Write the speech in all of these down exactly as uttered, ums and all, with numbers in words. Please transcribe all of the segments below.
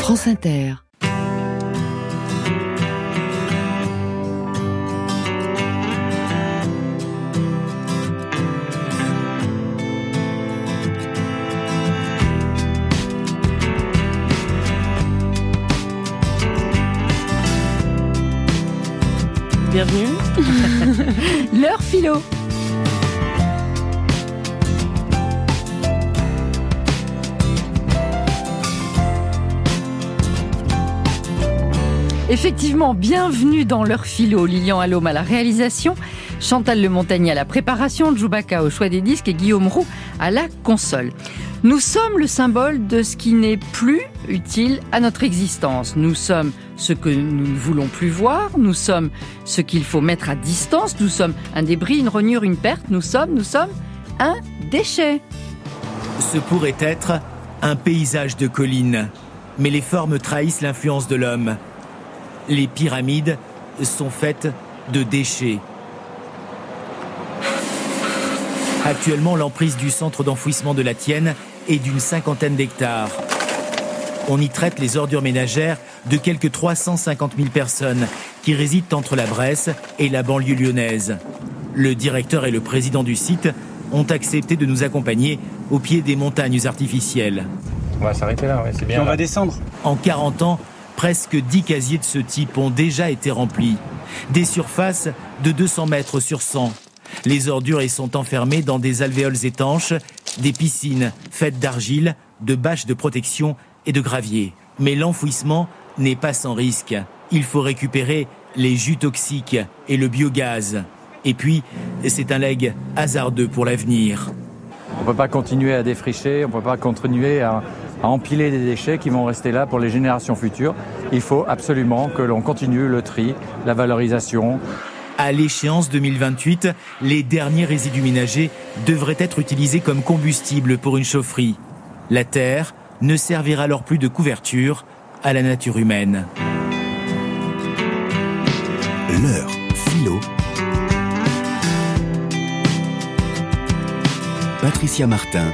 France Inter. Bienvenue. L'heure philo. Effectivement, bienvenue dans l'heure philo. Lilian Allôme à la réalisation, Chantal Le Montagnier à la préparation, Djoubaka au choix des disques et Guillaume Roux à la console. Nous sommes le symbole de ce qui n'est plus utile à notre existence. Nous sommes ce que nous ne voulons plus voir. Nous sommes ce qu'il faut mettre à distance. Nous sommes un débris, une rognure, une perte. Nous sommes, nous sommes un déchet. Ce pourrait être un paysage de collines. Mais les formes trahissent l'influence de l'homme. Les pyramides sont faites de déchets. Actuellement, l'emprise du centre d'enfouissement de la Tienne est d'une cinquantaine d'hectares. On y traite les ordures ménagères de quelques trois cent cinquante mille personnes qui résident entre la Bresse et la banlieue lyonnaise. Le directeur et le président du site ont accepté de nous accompagner au pied des montagnes artificielles. On va s'arrêter là, ouais, c'est bien. Puis on là. va descendre. En quarante ans, presque dix casiers de ce type ont déjà été remplis. Des surfaces de deux cents mètres sur cent. Les ordures y sont enfermées dans des alvéoles étanches, des piscines faites d'argile, de bâches de protection et de gravier. Mais l'enfouissement n'est pas sans risque. Il faut récupérer les jus toxiques et le biogaz. Et puis, c'est un legs hasardeux pour l'avenir. On ne peut pas continuer à défricher, on ne peut pas continuer à, à empiler des déchets qui vont rester là pour les générations futures. Il faut absolument que l'on continue le tri, la valorisation. À l'échéance deux mille vingt-huit, les derniers résidus ménagers devraient être utilisés comme combustible pour une chaufferie. La terre ne servira alors plus de couverture à la nature humaine. L'heure philo. Patricia Martin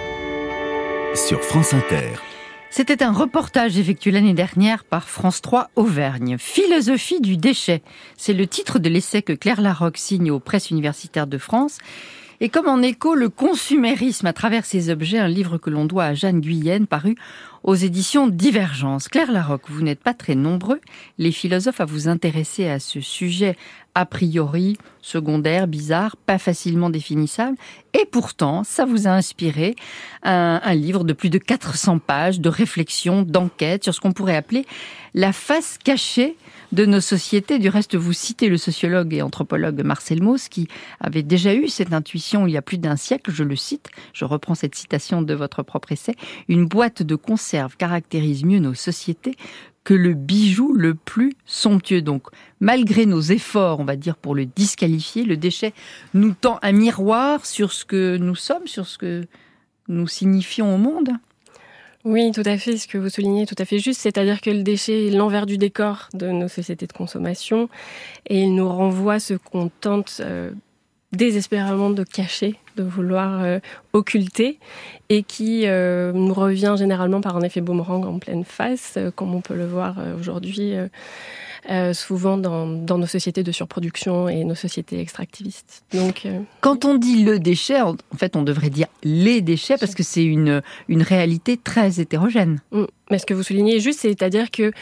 sur France Inter. C'était un reportage effectué l'année dernière par France trois Auvergne. Philosophie du déchet. C'est le titre de l'essai que Claire Larocque signe aux Presses universitaires de France. Et comme en écho, le consumérisme à travers ses objets, un livre que l'on doit à Jeanne Guyenne, paru aux éditions Divergence. Claire Larocque, vous n'êtes pas très nombreux, les philosophes, à vous intéresser à ce sujet a priori secondaire, bizarre, pas facilement définissable. Et pourtant, ça vous a inspiré un, un livre de plus de quatre cents pages de réflexion, d'enquête sur ce qu'on pourrait appeler la face cachée de nos sociétés. Du reste, vous citez le sociologue et anthropologue Marcel Mauss, qui avait déjà eu cette intuition il y a plus d'un siècle. Je le cite, je reprends cette citation de votre propre essai. Une boîte de conserve caractérise mieux nos sociétés que le bijou le plus somptueux. Donc, malgré nos efforts, on va dire, pour le disqualifier, le déchet nous tend un miroir sur ce que nous sommes, sur ce que nous signifions au monde. Oui, tout à fait, ce que vous soulignez est tout à fait juste, c'est-à-dire que le déchet est l'envers du décor de nos sociétés de consommation et il nous renvoie ce qu'on tente euh, désespérément de cacher, de vouloir euh, occulter et qui euh, nous revient généralement par un effet boomerang en pleine face, euh, comme on peut le voir euh, aujourd'hui euh, euh, souvent dans, dans nos sociétés de surproduction et nos sociétés extractivistes. Donc, euh, quand on dit le déchet, en fait, on devrait dire les déchets parce que c'est une, une réalité très hétérogène. Mais ce que vous soulignez est juste, c'est-à-dire que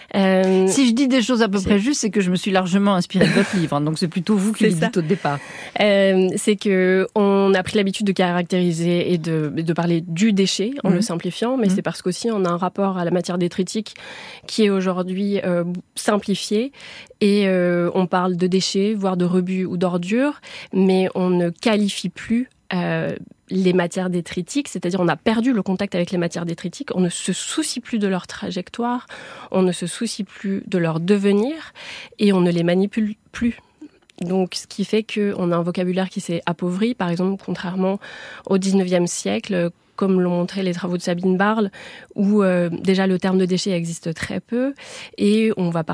Euh, si je dis des choses à peu près justes, c'est que je me suis largement inspirée de votre livre, hein, donc c'est plutôt vous qui le dites au départ. Euh, c'est que on a pris l'habitude de caractériser et de, de parler du déchet en mmh. le simplifiant, mais mmh. c'est parce qu'aussi on a un rapport à la matière détritique qui est aujourd'hui euh, simplifié et euh, on parle de déchets, voire de rebuts ou d'ordures, mais on ne qualifie plus Euh, les matières détritiques, c'est-à-dire on a perdu le contact avec les matières détritiques, on ne se soucie plus de leur trajectoire, on ne se soucie plus de leur devenir et on ne les manipule plus. Donc, ce qui fait qu'on a un vocabulaire qui s'est appauvri, par exemple, contrairement au dix-neuvième siècle, comme l'ont montré les travaux de Sabine Barle, où euh, déjà le terme de déchet existe très peu et on va parler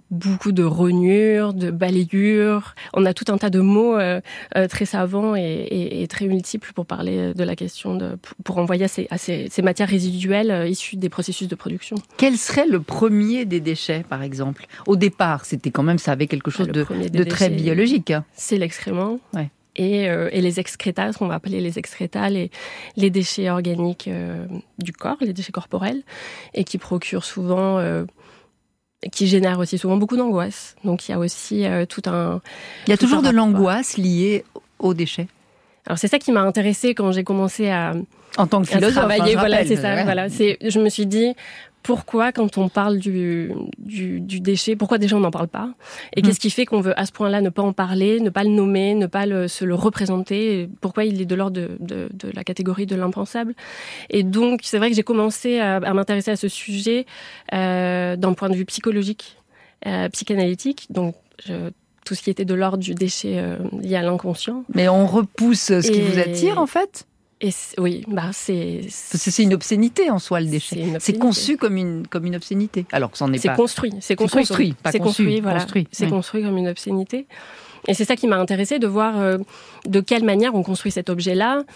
beaucoup de rognures, de balayures. On a tout un tas de mots euh, euh, très savants et, et, et très multiples pour parler de la question de, pour envoyer à ces, à ces, ces matières résiduelles euh, issues des processus de production. Quel serait le premier des déchets, par exemple ? Au départ, c'était quand même, ça avait quelque chose de, de très biologique. C'est l'excrément. Ouais. Et, euh, et les excrétas, ce qu'on va appeler les excrétas, les, les déchets organiques euh, du corps, les déchets corporels, et qui procurent souvent... Euh, qui génère aussi souvent beaucoup d'angoisse. Donc il y a aussi euh, tout un... Il y a toujours de l'angoisse liée aux déchets. Alors c'est ça qui m'a intéressée quand j'ai commencé à... En tant que philosophe, travailler, hein, voilà, rappelle, c'est ça. Ouais. Voilà, c'est, je me suis dit, pourquoi quand on parle du, du, du déchet, pourquoi déjà on n'en parle pas ? Et mmh. qu'est-ce qui fait qu'on veut à ce point-là ne pas en parler, ne pas le nommer, ne pas le, se le représenter ? Pourquoi il est de l'ordre de, de, de la catégorie de l'impensable ? Et donc, c'est vrai que j'ai commencé à, à m'intéresser à ce sujet euh, d'un point de vue psychologique, euh, psychanalytique. Donc, je, tout ce qui était de l'ordre du déchet euh, lié à l'inconscient. Mais on repousse ce Et... qui vous attire, en fait ? Et c'est, oui, bah c'est, Parce que c'est une obscénité en soi, le déchet. C'est, c'est conçu comme une, comme une obscénité, alors que c'en est c'est pas. Construit, c'est construit. C'est construit, comme, pas c'est conçu. Construit, voilà. Construit, c'est oui. construit comme une obscénité. Et c'est ça qui m'a intéressée, de voir euh, de quelle manière on construit cet objet-là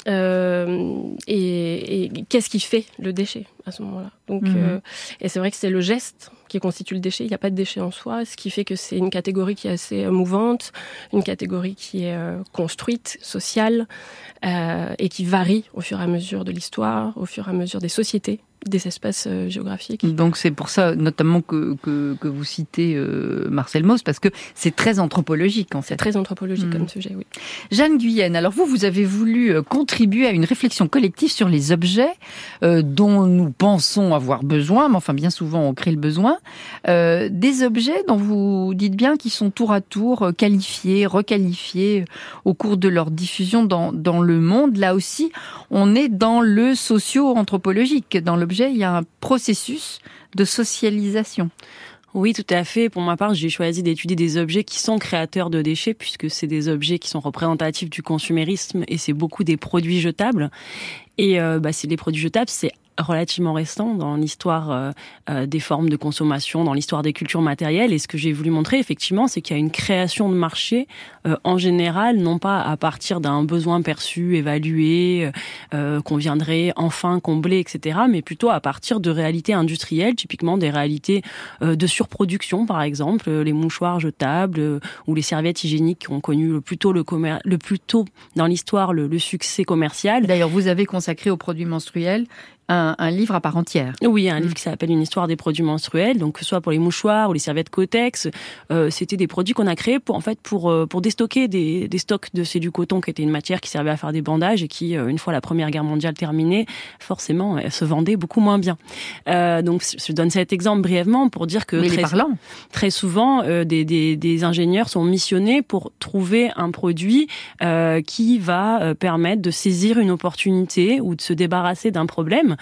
euh, et, et qu'est-ce qui fait le déchet à ce moment-là. Donc, mm-hmm. euh, et c'est vrai que c'est le geste qui constitue le déchet. Il n'y a pas de déchet en soi, ce qui fait que c'est une catégorie qui est assez mouvante, une catégorie qui est euh, construite, sociale, euh, et qui varie au fur et à mesure de l'histoire, au fur et à mesure des sociétés, des espaces euh, géographiques. Donc c'est pour ça notamment que, que, que vous citez euh, Marcel Mauss, parce que c'est très anthropologique en fait. C'est très anthropologique mmh. comme sujet, oui. Jeanne Guyenne, alors vous, vous avez voulu contribuer à une réflexion collective sur les objets euh, dont nous pensons avoir besoin, mais enfin bien souvent on crée le besoin, euh, des objets dont vous dites bien qu'ils sont tour à tour qualifiés, requalifiés au cours de leur diffusion dans, dans le monde. Là aussi, on est dans le socio-anthropologique, dans le il y a un processus de socialisation. Oui, tout à fait. Pour ma part, j'ai choisi d'étudier des objets qui sont créateurs de déchets, puisque c'est des objets qui sont représentatifs du consumérisme et c'est beaucoup des produits jetables. Et euh, bah, c'est les produits jetables, c'est relativement récent dans l'histoire euh, euh, des formes de consommation, dans l'histoire des cultures matérielles. Et ce que j'ai voulu montrer, effectivement, c'est qu'il y a une création de marché euh, en général, non pas à partir d'un besoin perçu, évalué, euh, qu'on viendrait enfin combler, et cetera, mais plutôt à partir de réalités industrielles, typiquement des réalités euh, de surproduction, par exemple, les mouchoirs jetables euh, ou les serviettes hygiéniques qui ont connu le plus tôt, le commer- le plus tôt dans l'histoire le, le succès commercial. D'ailleurs, vous avez consacré aux produits menstruels Un, un livre à part entière. Oui, un mmh. livre qui s'appelle Une histoire des produits menstruels. Donc, que ce soit pour les mouchoirs ou les serviettes Kotex, euh, c'était des produits qu'on a créés pour, en fait, pour, euh, pour déstocker des, des stocks de c'est du coton qui était une matière qui servait à faire des bandages et qui, euh, une fois la Première Guerre mondiale terminée, forcément, elle se vendait beaucoup moins bien. Euh, donc, je donne cet exemple brièvement pour dire que très, très souvent, euh, des, des, des ingénieurs sont missionnés pour trouver un produit euh, qui va euh, permettre de saisir une opportunité ou de se débarrasser d'un problème.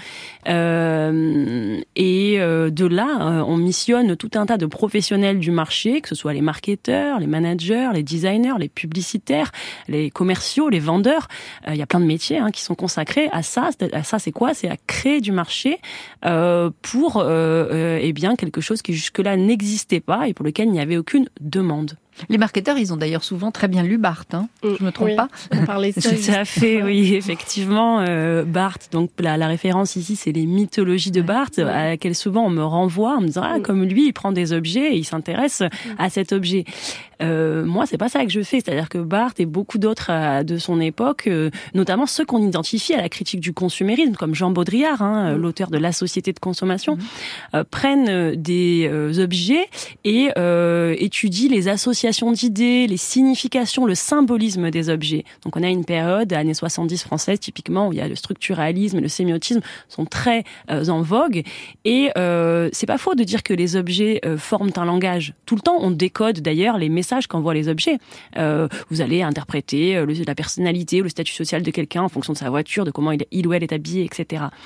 Euh, et euh, de là, euh, on missionne tout un tas de professionnels du marché, que ce soit les marketeurs, les managers, les designers, les publicitaires, les commerciaux, les vendeurs. Il euh, y a plein de métiers hein, qui sont consacrés à ça. À ça, c'est quoi ? C'est à créer du marché euh, pour euh, euh, eh bien quelque chose qui jusque-là n'existait pas et pour lequel il n'y avait aucune demande. Les marketeurs, ils ont d'ailleurs souvent très bien lu Barthes, hein. Je me trompe oui, pas. On parlait de ça. Tout à fait, oui, effectivement. Euh, Barthes, donc la, la référence ici, c'est les mythologies de Barthes, ouais. à laquelle souvent on me renvoie en me disant, ah, comme lui, il prend des objets et il s'intéresse à cet objet. Euh, moi, c'est pas ça que je fais. C'est-à-dire que Barthes et beaucoup d'autres euh, de son époque, euh, notamment ceux qu'on identifie à la critique du consumérisme, comme Jean Baudrillard, hein, mmh. l'auteur de La Société de consommation, mmh. euh, prennent des euh, objets et euh, étudient les associations d'idées, les significations, le symbolisme des objets. Donc, on a une période, années soixante-dix française, typiquement, où il y a le structuralisme et le sémiotisme sont très euh, en vogue. Et euh, c'est pas faux de dire que les objets euh, forment un langage. Tout le temps, on décode d'ailleurs les messages qu'envoient les objets. Euh, vous allez interpréter le, la personnalité ou le statut social de quelqu'un en fonction de sa voiture, de comment il, il ou elle est habillé, et cetera.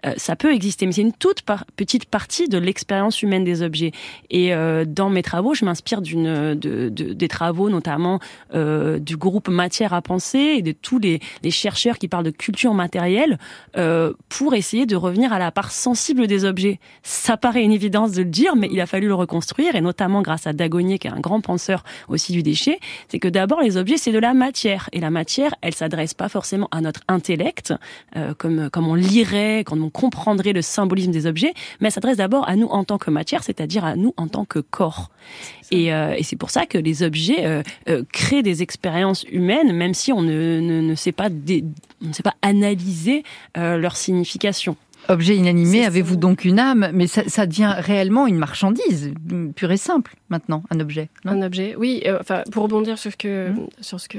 euh, ça peut exister, mais c'est une toute par- petite partie de l'expérience humaine des objets. Et euh, dans mes travaux, je m'inspire d'une, de, de, des travaux notamment euh, du groupe Matière à penser et de tous les, les chercheurs qui parlent de culture matérielle euh, pour essayer de revenir à la part sensible des objets. Ça paraît une évidence de le dire, mais il a fallu le reconstruire, et notamment grâce à Dagonier, qui est un grand penseur aussi du déchet, c'est que d'abord les objets, c'est de la matière. Et la matière, elle s'adresse pas forcément à notre intellect, euh, comme, comme on lirait, quand on comprendrait le symbolisme des objets, mais elle s'adresse d'abord à nous en tant que matière, c'est-à-dire à nous en tant que corps. Et, euh, et c'est pour ça que les objets euh, euh, créent des expériences humaines, même si on ne, ne, ne sait pas dé, on ne sait pas analyser euh, leur signification. Objet inanimé, c'est avez-vous ça. Donc une âme, mais ça, ça devient réellement une marchandise, pure et simple maintenant, un objet. Non un objet, oui. Euh, enfin, pour rebondir sur ce que mmh. sur ce que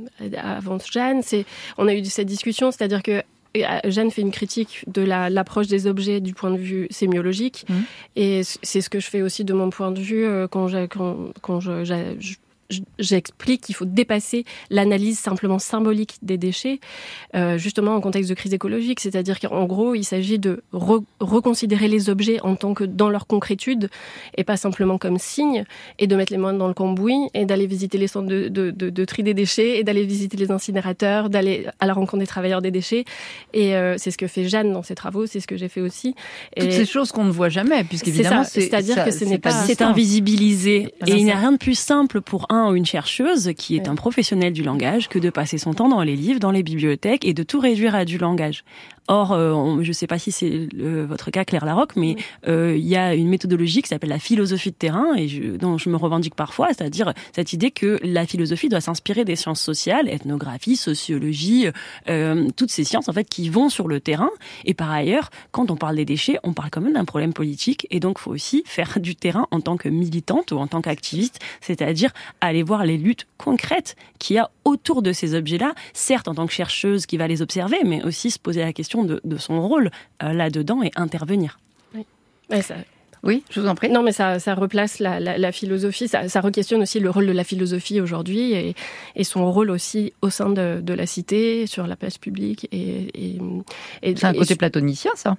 avance Jeanne, c'est on a eu cette discussion, c'est-à-dire que Jeanne fait une critique de la, l'approche des objets du point de vue sémiologique, mmh. et c'est ce que je fais aussi de mon point de vue euh, quand j'ai, quand, quand je, j'ai, je j'explique qu'il faut dépasser l'analyse simplement symbolique des déchets, euh, justement en contexte de crise écologique. C'est-à-dire qu'en gros, il s'agit de re- reconsidérer les objets en tant que dans leur concrétude et pas simplement comme signes, et de mettre les mains dans le cambouis et d'aller visiter les centres de, de, de, de tri des déchets et d'aller visiter les incinérateurs, d'aller à la rencontre des travailleurs des déchets. Et euh, c'est ce que fait Jeanne dans ses travaux, c'est ce que j'ai fait aussi. Et toutes ces choses qu'on ne voit jamais, puisqu'évidemment, c'est, ça, c'est c'est-à-dire ça, que ce n'est pas... C'est invisibilisé. Et il n'y a rien de plus simple pour un ou une chercheuse qui est ouais. un professionnel du langage que de passer son temps dans les livres, dans les bibliothèques et de tout réduire à du langage. Or, euh, on, je ne sais pas si c'est euh, votre cas, Claire Laroque, mais il euh, y a une méthodologie qui s'appelle la philosophie de terrain, et je, dont je me revendique parfois, c'est-à-dire cette idée que la philosophie doit s'inspirer des sciences sociales, ethnographie, sociologie, euh, toutes ces sciences en fait qui vont sur le terrain. Et par ailleurs, quand on parle des déchets, on parle quand même d'un problème politique, et donc il faut aussi faire du terrain en tant que militante ou en tant qu'activiste, c'est-à-dire aller voir les luttes concrètes qu'il y a autour de ces objets-là, certes en tant que chercheuse qui va les observer, mais aussi se poser la question de, de son rôle euh, là-dedans et intervenir. Oui, ouais, ça... oui, je vous en prie. Non, mais ça, ça replace la, la, la philosophie, ça, ça re-questionne aussi le rôle de la philosophie aujourd'hui et, et son rôle aussi au sein de, de la cité, sur la place publique. Et, et, et, C'est un côté et, platonicien, ça.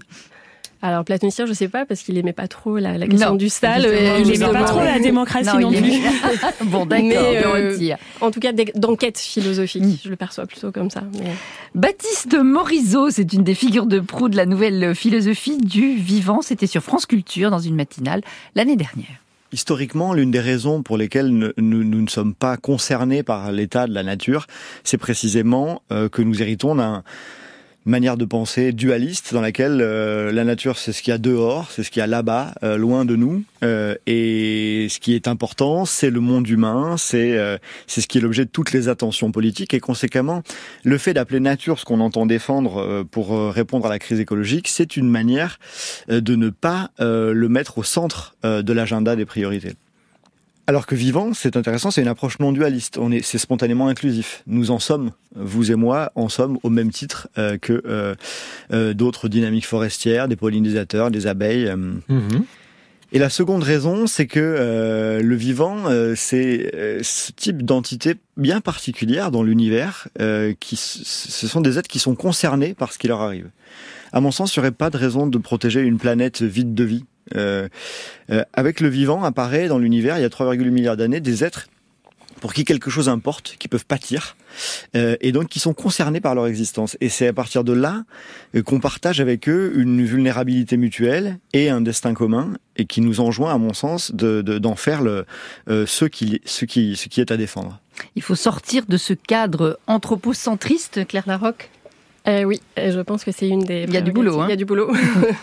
Alors, platonicien, je ne sais pas, parce qu'il n'aimait pas trop la, la question non, du sale. Et il n'aimait pas trop la démocratie non, non plus. Aimait... bon, d'accord, mais, on euh, retire. En tout cas, d'enquête philosophique, mmh. je le perçois plutôt comme ça. Mais... Baptiste Morisot, c'est une des figures de proue de la nouvelle philosophie du vivant. C'était sur France Culture, dans une matinale, l'année dernière. Historiquement, l'une des raisons pour lesquelles nous, nous, nous ne sommes pas concernés par l'état de la nature, c'est précisément euh, que nous héritons d'un... manière de penser dualiste dans laquelle euh, la nature c'est ce qu'il y a dehors, c'est ce qu'il y a là-bas, euh, loin de nous, euh, et ce qui est important c'est le monde humain, c'est euh, c'est ce qui est l'objet de toutes les attentions politiques, et conséquemment le fait d'appeler nature ce qu'on entend défendre euh, pour euh, répondre à la crise écologique, c'est une manière euh, de ne pas euh, le mettre au centre euh, de l'agenda des priorités. Alors que vivant, c'est intéressant, c'est une approche non dualiste. On est, c'est spontanément inclusif. Nous en sommes, vous et moi, en sommes au même titre euh, que euh, euh, d'autres dynamiques forestières, des pollinisateurs, des abeilles. Euh. Mmh. Et la seconde raison, c'est que euh, le vivant, euh, c'est euh, ce type d'entité bien particulière dans l'univers, euh, qui, ce sont des êtres qui sont concernés par ce qui leur arrive. À mon sens, il n'y aurait pas de raison de protéger une planète vide de vie. Euh, euh, avec le vivant apparaît dans l'univers, il y a trois virgule huit milliards d'années, des êtres pour qui quelque chose importe, qui peuvent pâtir, euh, et donc qui sont concernés par leur existence. Et c'est à partir de là euh, qu'on partage avec eux une vulnérabilité mutuelle et un destin commun, et qui nous enjoint, à mon sens, de, de, d'en faire le, euh, ce, qui, ce, qui, ce qui est à défendre. Il faut sortir de ce cadre anthropocentriste, Claire Laroque. Euh, oui, je pense que c'est une des... Il y a du boulot, hein. Il y a du boulot.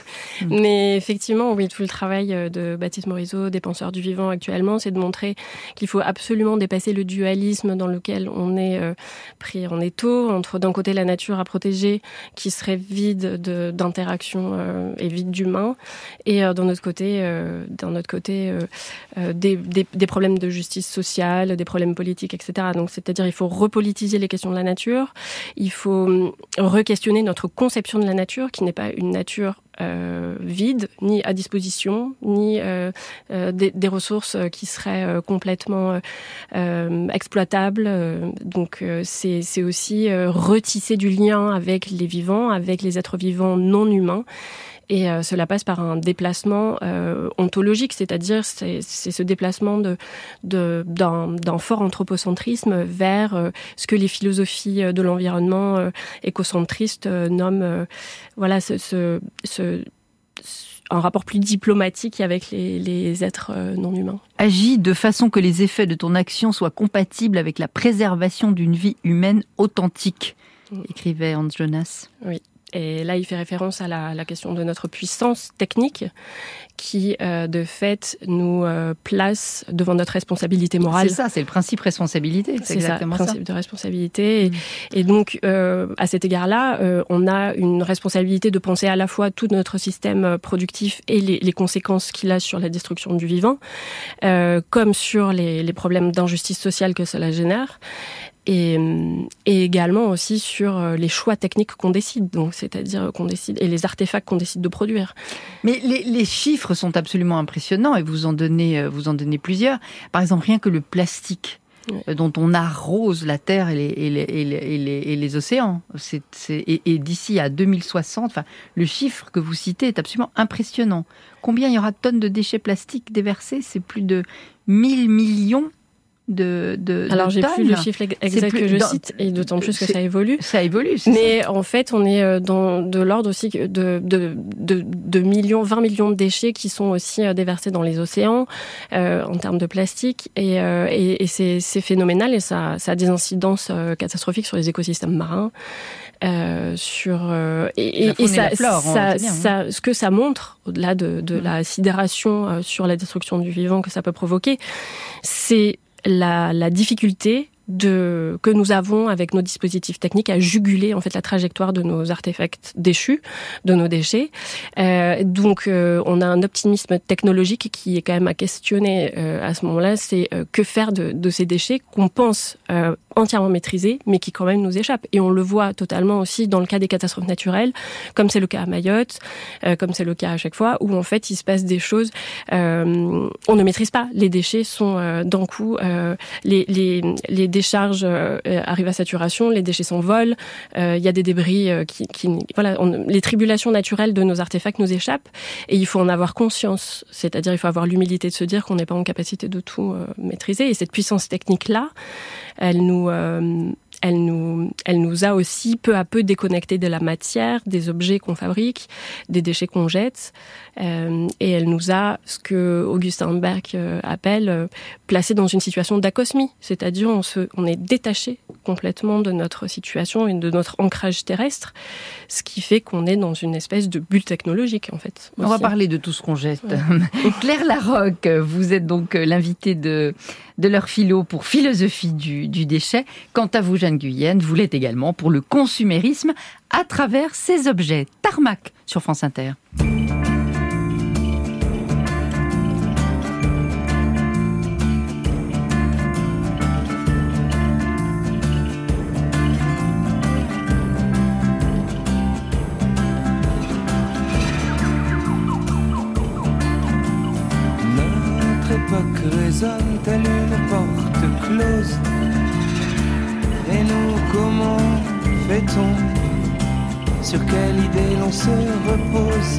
Mais effectivement, oui, tout le travail de Baptiste Morisot, des penseurs du vivant actuellement, c'est de montrer qu'il faut absolument dépasser le dualisme dans lequel on est euh, pris en étau, entre d'un côté la nature à protéger, qui serait vide de, d'interaction euh, et vide d'humain, et euh, d'un autre côté, euh, d'un autre côté euh, euh, des, des, des problèmes de justice sociale, des problèmes politiques, et cetera. Donc, c'est-à-dire, il faut repolitiser les questions de la nature, il faut re-questionner notre conception de la nature, qui n'est pas une nature euh, vide, ni à disposition, ni euh, euh, des, des ressources qui seraient euh, complètement euh, exploitables. Donc euh, c'est, c'est aussi euh, retisser du lien avec les vivants, avec les êtres vivants non humains. Et euh, cela passe par un déplacement euh, ontologique, c'est-à-dire c'est, c'est ce déplacement de, de, d'un, d'un fort anthropocentrisme vers euh, ce que les philosophies de l'environnement euh, écocentristes euh, nomment euh, voilà, ce, ce, ce, un rapport plus diplomatique avec les, les êtres euh, non humains. Agis de façon que les effets de ton action soient compatibles avec la préservation d'une vie humaine authentique, mmh. écrivait Hans Jonas. Oui. Et là, il fait référence à la, la question de notre puissance technique qui, euh, de fait, nous euh, place devant notre responsabilité morale. C'est ça, c'est le principe responsabilité. C'est, c'est exactement ça, le principe ça. de responsabilité. Et, mmh. et donc, euh, à cet égard-là, euh, on a une responsabilité de penser à la fois tout notre système productif et les, les conséquences qu'il a sur la destruction du vivant, euh, comme sur les, les problèmes d'injustice sociale que cela génère. Et, et également aussi sur les choix techniques qu'on décide, donc c'est-à-dire qu'on décide et les artefacts qu'on décide de produire. Mais les, les chiffres sont absolument impressionnants et vous en donnez, vous en donnez plusieurs. Par exemple, rien que le plastique. Oui. Dont on arrose la terre et les, et les, et les, et les, et les océans. C'est, c'est, et, et d'ici à deux mille soixante, enfin, le chiffre que vous citez est absolument impressionnant. Combien il y aura de tonnes de déchets plastiques déversés ? C'est plus de mille millions de, de Alors, de j'ai tonnes. plus le chiffre exact plus, que je dans, cite, et d'autant plus que ça évolue. Ça évolue, c'est Mais ça. En fait, on est dans de l'ordre aussi de, de, de, de millions, vingt millions de déchets qui sont aussi déversés dans les océans, euh, en termes de plastique. Et, euh, et, et c'est, c'est phénoménal et ça, ça a des incidences euh, catastrophiques sur les écosystèmes marins. Euh, sur euh, et, et, et ça, et flore, ça, bien, ça hein. ce que ça montre au-delà de, de mmh. la sidération euh, sur la destruction du vivant que ça peut provoquer, c'est la, la difficulté de, que nous avons avec nos dispositifs techniques à juguler en fait la trajectoire de nos artefacts déchus, de nos déchets. Euh, donc euh, on a un optimisme technologique qui est quand même à questionner euh, à ce moment-là. C'est euh, que faire de, de ces déchets qu'on pense euh, entièrement maîtrisés, mais qui quand même nous échappent. Et on le voit totalement aussi dans le cas des catastrophes naturelles, comme c'est le cas à Mayotte, euh, comme c'est le cas à chaque fois, où en fait il se passe des choses, euh, on ne maîtrise pas. Les déchets sont euh, d'un coup, euh, les, les, les décharges euh, arrivent à saturation, les déchets s'envolent, euh, il y a des débris euh, qui, qui, voilà, on, les tribulations naturelles de nos artefacts nous échappent, et il faut en avoir conscience. C'est-à-dire, il faut avoir l'humilité de se dire qu'on n'est pas en capacité de tout euh, maîtriser. Et cette puissance technique-là, elle nous Euh, elle nous, elle nous a aussi peu à peu déconnectés de la matière, des objets qu'on fabrique, des déchets qu'on jette, euh, et elle nous a, ce que Augustin Berg euh, appelle, euh, placés dans une situation d'acosmie, c'est-à-dire on, se, on est détaché complètement de notre situation et de notre ancrage terrestre, ce qui fait qu'on est dans une espèce de bulle technologique en fait. Aussi. On va parler de tout ce qu'on jette. Ouais. Claire Larocque, vous êtes donc l'invitée de, de L'Heure Philo pour Philosophie du, du déchet. Quant à vous, Jeanne Guyenne, vous l'êtes également pour le consumérisme à travers ces objets. Tarmac sur France Inter. Notre époque résonne telle une porte close. Et nous, comment fait-on? Sur quelle idée l'on se repose?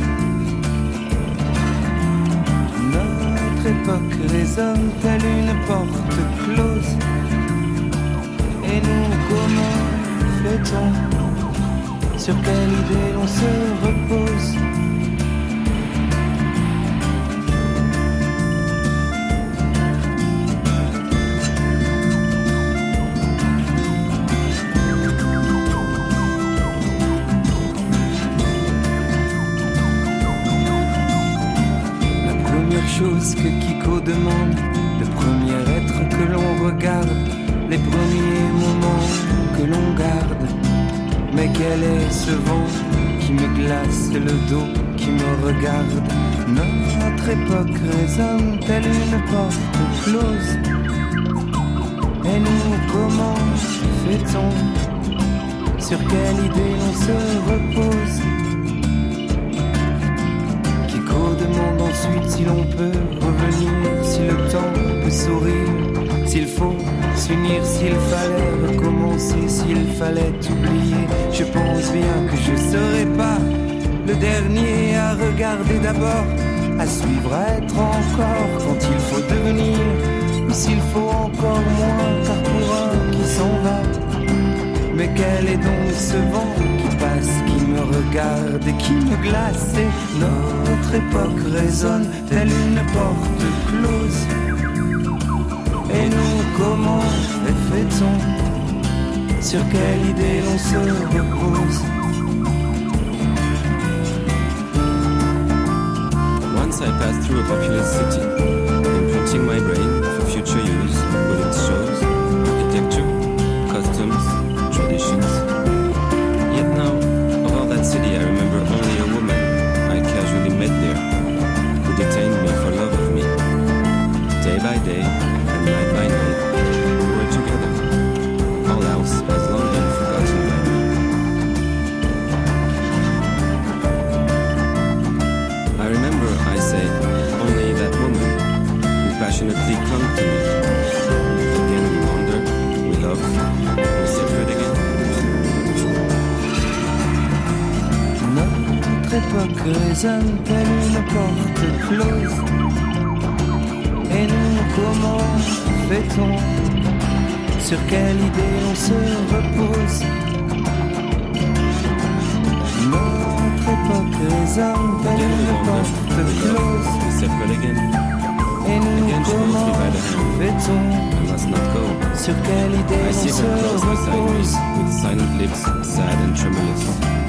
Notre époque résonne telle une porte close. Et nous, comment fait-on? Sur quelle idée l'on se repose? Chose que Kiko demande, le premier être que l'on regarde, les premiers moments que l'on garde. Mais quel est ce vent qui me glace le dos, qui me regarde? Notre époque résonne telle une porte close. Et nous, comment fait-on? Sur quelle idée l'on se repose? ensuite si l'on peut revenir, si le temps peut sourire, s'il faut s'unir, s'il fallait recommencer, s'il fallait oublier. Je pense bien que je serai pas le dernier à regarder d'abord, à suivre, à être encore quand il faut devenir, ou s'il faut encore moins, car pour un qui s'en va. Mais quel est donc ce vent qui passe, qui me regarde et qui me glace? Et notre époque résonne telle une porte close. Et nous, comment fait-on? Sur quelle idée l'on se repose? Once I passed through a populous city, imprinting my brain for future use with its shows, architecture, customs, traditions. Yet now, of all that city, I remember only a woman I casually met there, who detained me for love of me. Day by day, and night by night, we were together. All else has long been forgotten by me. I remember, I say, only that woman who passionately clung to me. Again we wander, we love, we separate again. Notre époque résonne telle une porte close. Et nous, comment fait-on? Sur quelle idée on se repose? Notre époque résonne telle une porte close. We separate again. Et nous, Again she holds me comment by the hand. fait-on? I must not go. Sur quelle idée I on see se her close beside me, repose? with silent lips, sad and tremulous.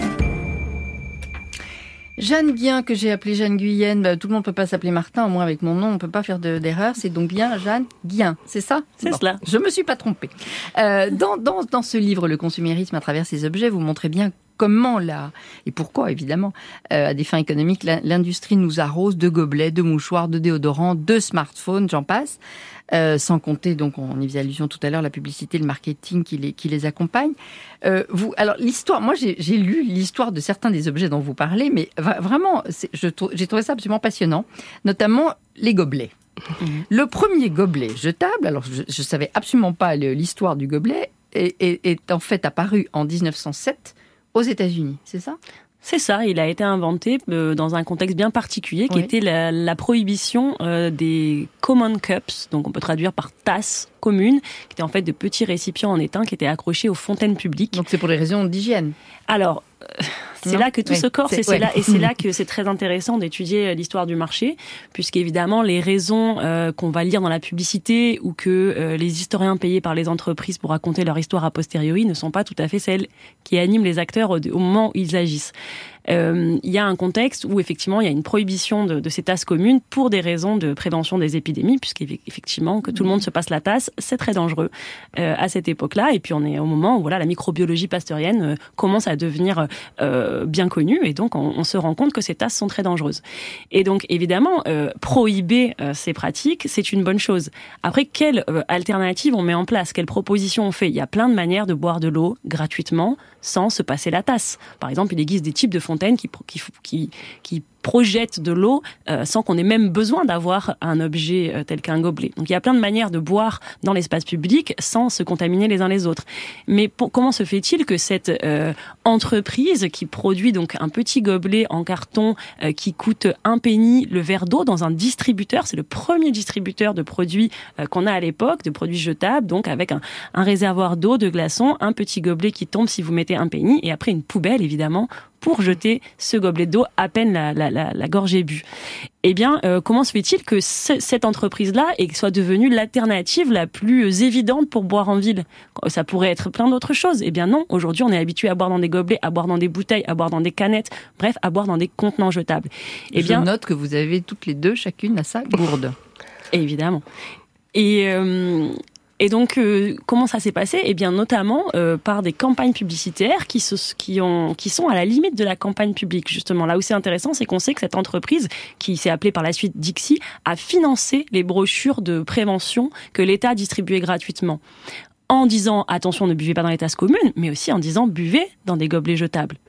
Jeanne Guyen, que j'ai appelée Jeanne Guyenne, bah, tout le monde ne peut pas s'appeler Martin, au moins avec mon nom, on ne peut pas faire de, d'erreur, c'est donc bien Jeanne Guyen, c'est ça? C'est bon, cela. Je me suis pas trompée. Euh, dans, dans, dans ce livre, Le consumérisme à travers ses objets, vous montrez bien comment là, et pourquoi évidemment, euh, à des fins économiques, la, l'industrie nous arrose de gobelets, de mouchoirs, de déodorants, de smartphones, j'en passe. Euh, sans compter, donc on y faisait allusion tout à l'heure, la publicité, le marketing qui les, qui les accompagne. Euh, vous, alors l'histoire, moi j'ai, j'ai lu l'histoire de certains des objets dont vous parlez, mais va, vraiment, c'est, je, j'ai trouvé ça absolument passionnant, notamment les gobelets. Mmh. Le premier gobelet jetable, alors je ne savais absolument pas le, l'histoire du gobelet, est, est, est en fait apparu en dix-neuf cent sept aux États-Unis, c'est ça ? C'est ça, il a été inventé euh, dans un contexte bien particulier qui oui. était la, la prohibition euh, des common cups, donc on peut traduire par tasses communes, qui étaient en fait de petits récipients en étain qui étaient accrochés aux fontaines publiques. Donc c'est pour des raisons d'hygiène. Alors, euh, c'est non là que tout oui, se corse c'est, et, c'est ouais. là, et c'est là que c'est très intéressant d'étudier l'histoire du marché, puisqu'évidemment les raisons euh, qu'on va lire dans la publicité ou que euh, les historiens payés par les entreprises pour raconter leur histoire a posteriori ne sont pas tout à fait celles qui animent les acteurs au, au moment où ils agissent. Euh, il y a un contexte où effectivement il y a une prohibition de, de ces tasses communes pour des raisons de prévention des épidémies, puisqu'effectivement que tout le monde se passe la tasse, c'est très dangereux euh, à cette époque-là. Et puis on est au moment où voilà la microbiologie pasteurienne euh, commence à devenir euh, bien connue, et donc on, on se rend compte que ces tasses sont très dangereuses. Et donc évidemment euh, prohiber euh, ces pratiques, c'est une bonne chose. Après, quelle euh, alternative on met en place, quelle proposition on fait? Il y a plein de manières de boire de l'eau gratuitement sans se passer la tasse. Par exemple, il existe des types de fontaines qui qui qui, qui projettent de l'eau euh, sans qu'on ait même besoin d'avoir un objet euh, tel qu'un gobelet. Donc il y a plein de manières de boire dans l'espace public sans se contaminer les uns les autres. Mais pour, comment se fait-il que cette euh, entreprise qui produit donc un petit gobelet en carton euh, qui coûte un penny le verre d'eau dans un distributeur, c'est le premier distributeur de produits euh, qu'on a à l'époque, de produits jetables, donc avec un, un réservoir d'eau, de glaçons, un petit gobelet qui tombe si vous mettez un penny, et après une poubelle évidemment pour jeter ce gobelet d'eau à peine la, la, la, la gorge est bue. Eh bien, euh, comment se fait-il que c- cette entreprise-là soit devenue l'alternative la plus évidente pour boire en ville? Ça pourrait être plein d'autres choses. Eh bien non, aujourd'hui on est habitué à boire dans des gobelets, à boire dans des bouteilles, à boire dans des canettes, bref, à boire dans des contenants jetables. Eh bien, je note que vous avez toutes les deux chacune à sa gourde. Évidemment. Et... Euh, Et donc, euh, comment ça s'est passé? Eh bien, notamment euh, par des campagnes publicitaires qui, se, qui, ont, qui sont à la limite de la campagne publique, justement. Là où c'est intéressant, c'est qu'on sait que cette entreprise, qui s'est appelée par la suite Dixie, a financé les brochures de prévention que l'État distribuait gratuitement. En disant, attention, ne buvez pas dans les tasses communes, mais aussi en disant, buvez dans des gobelets jetables.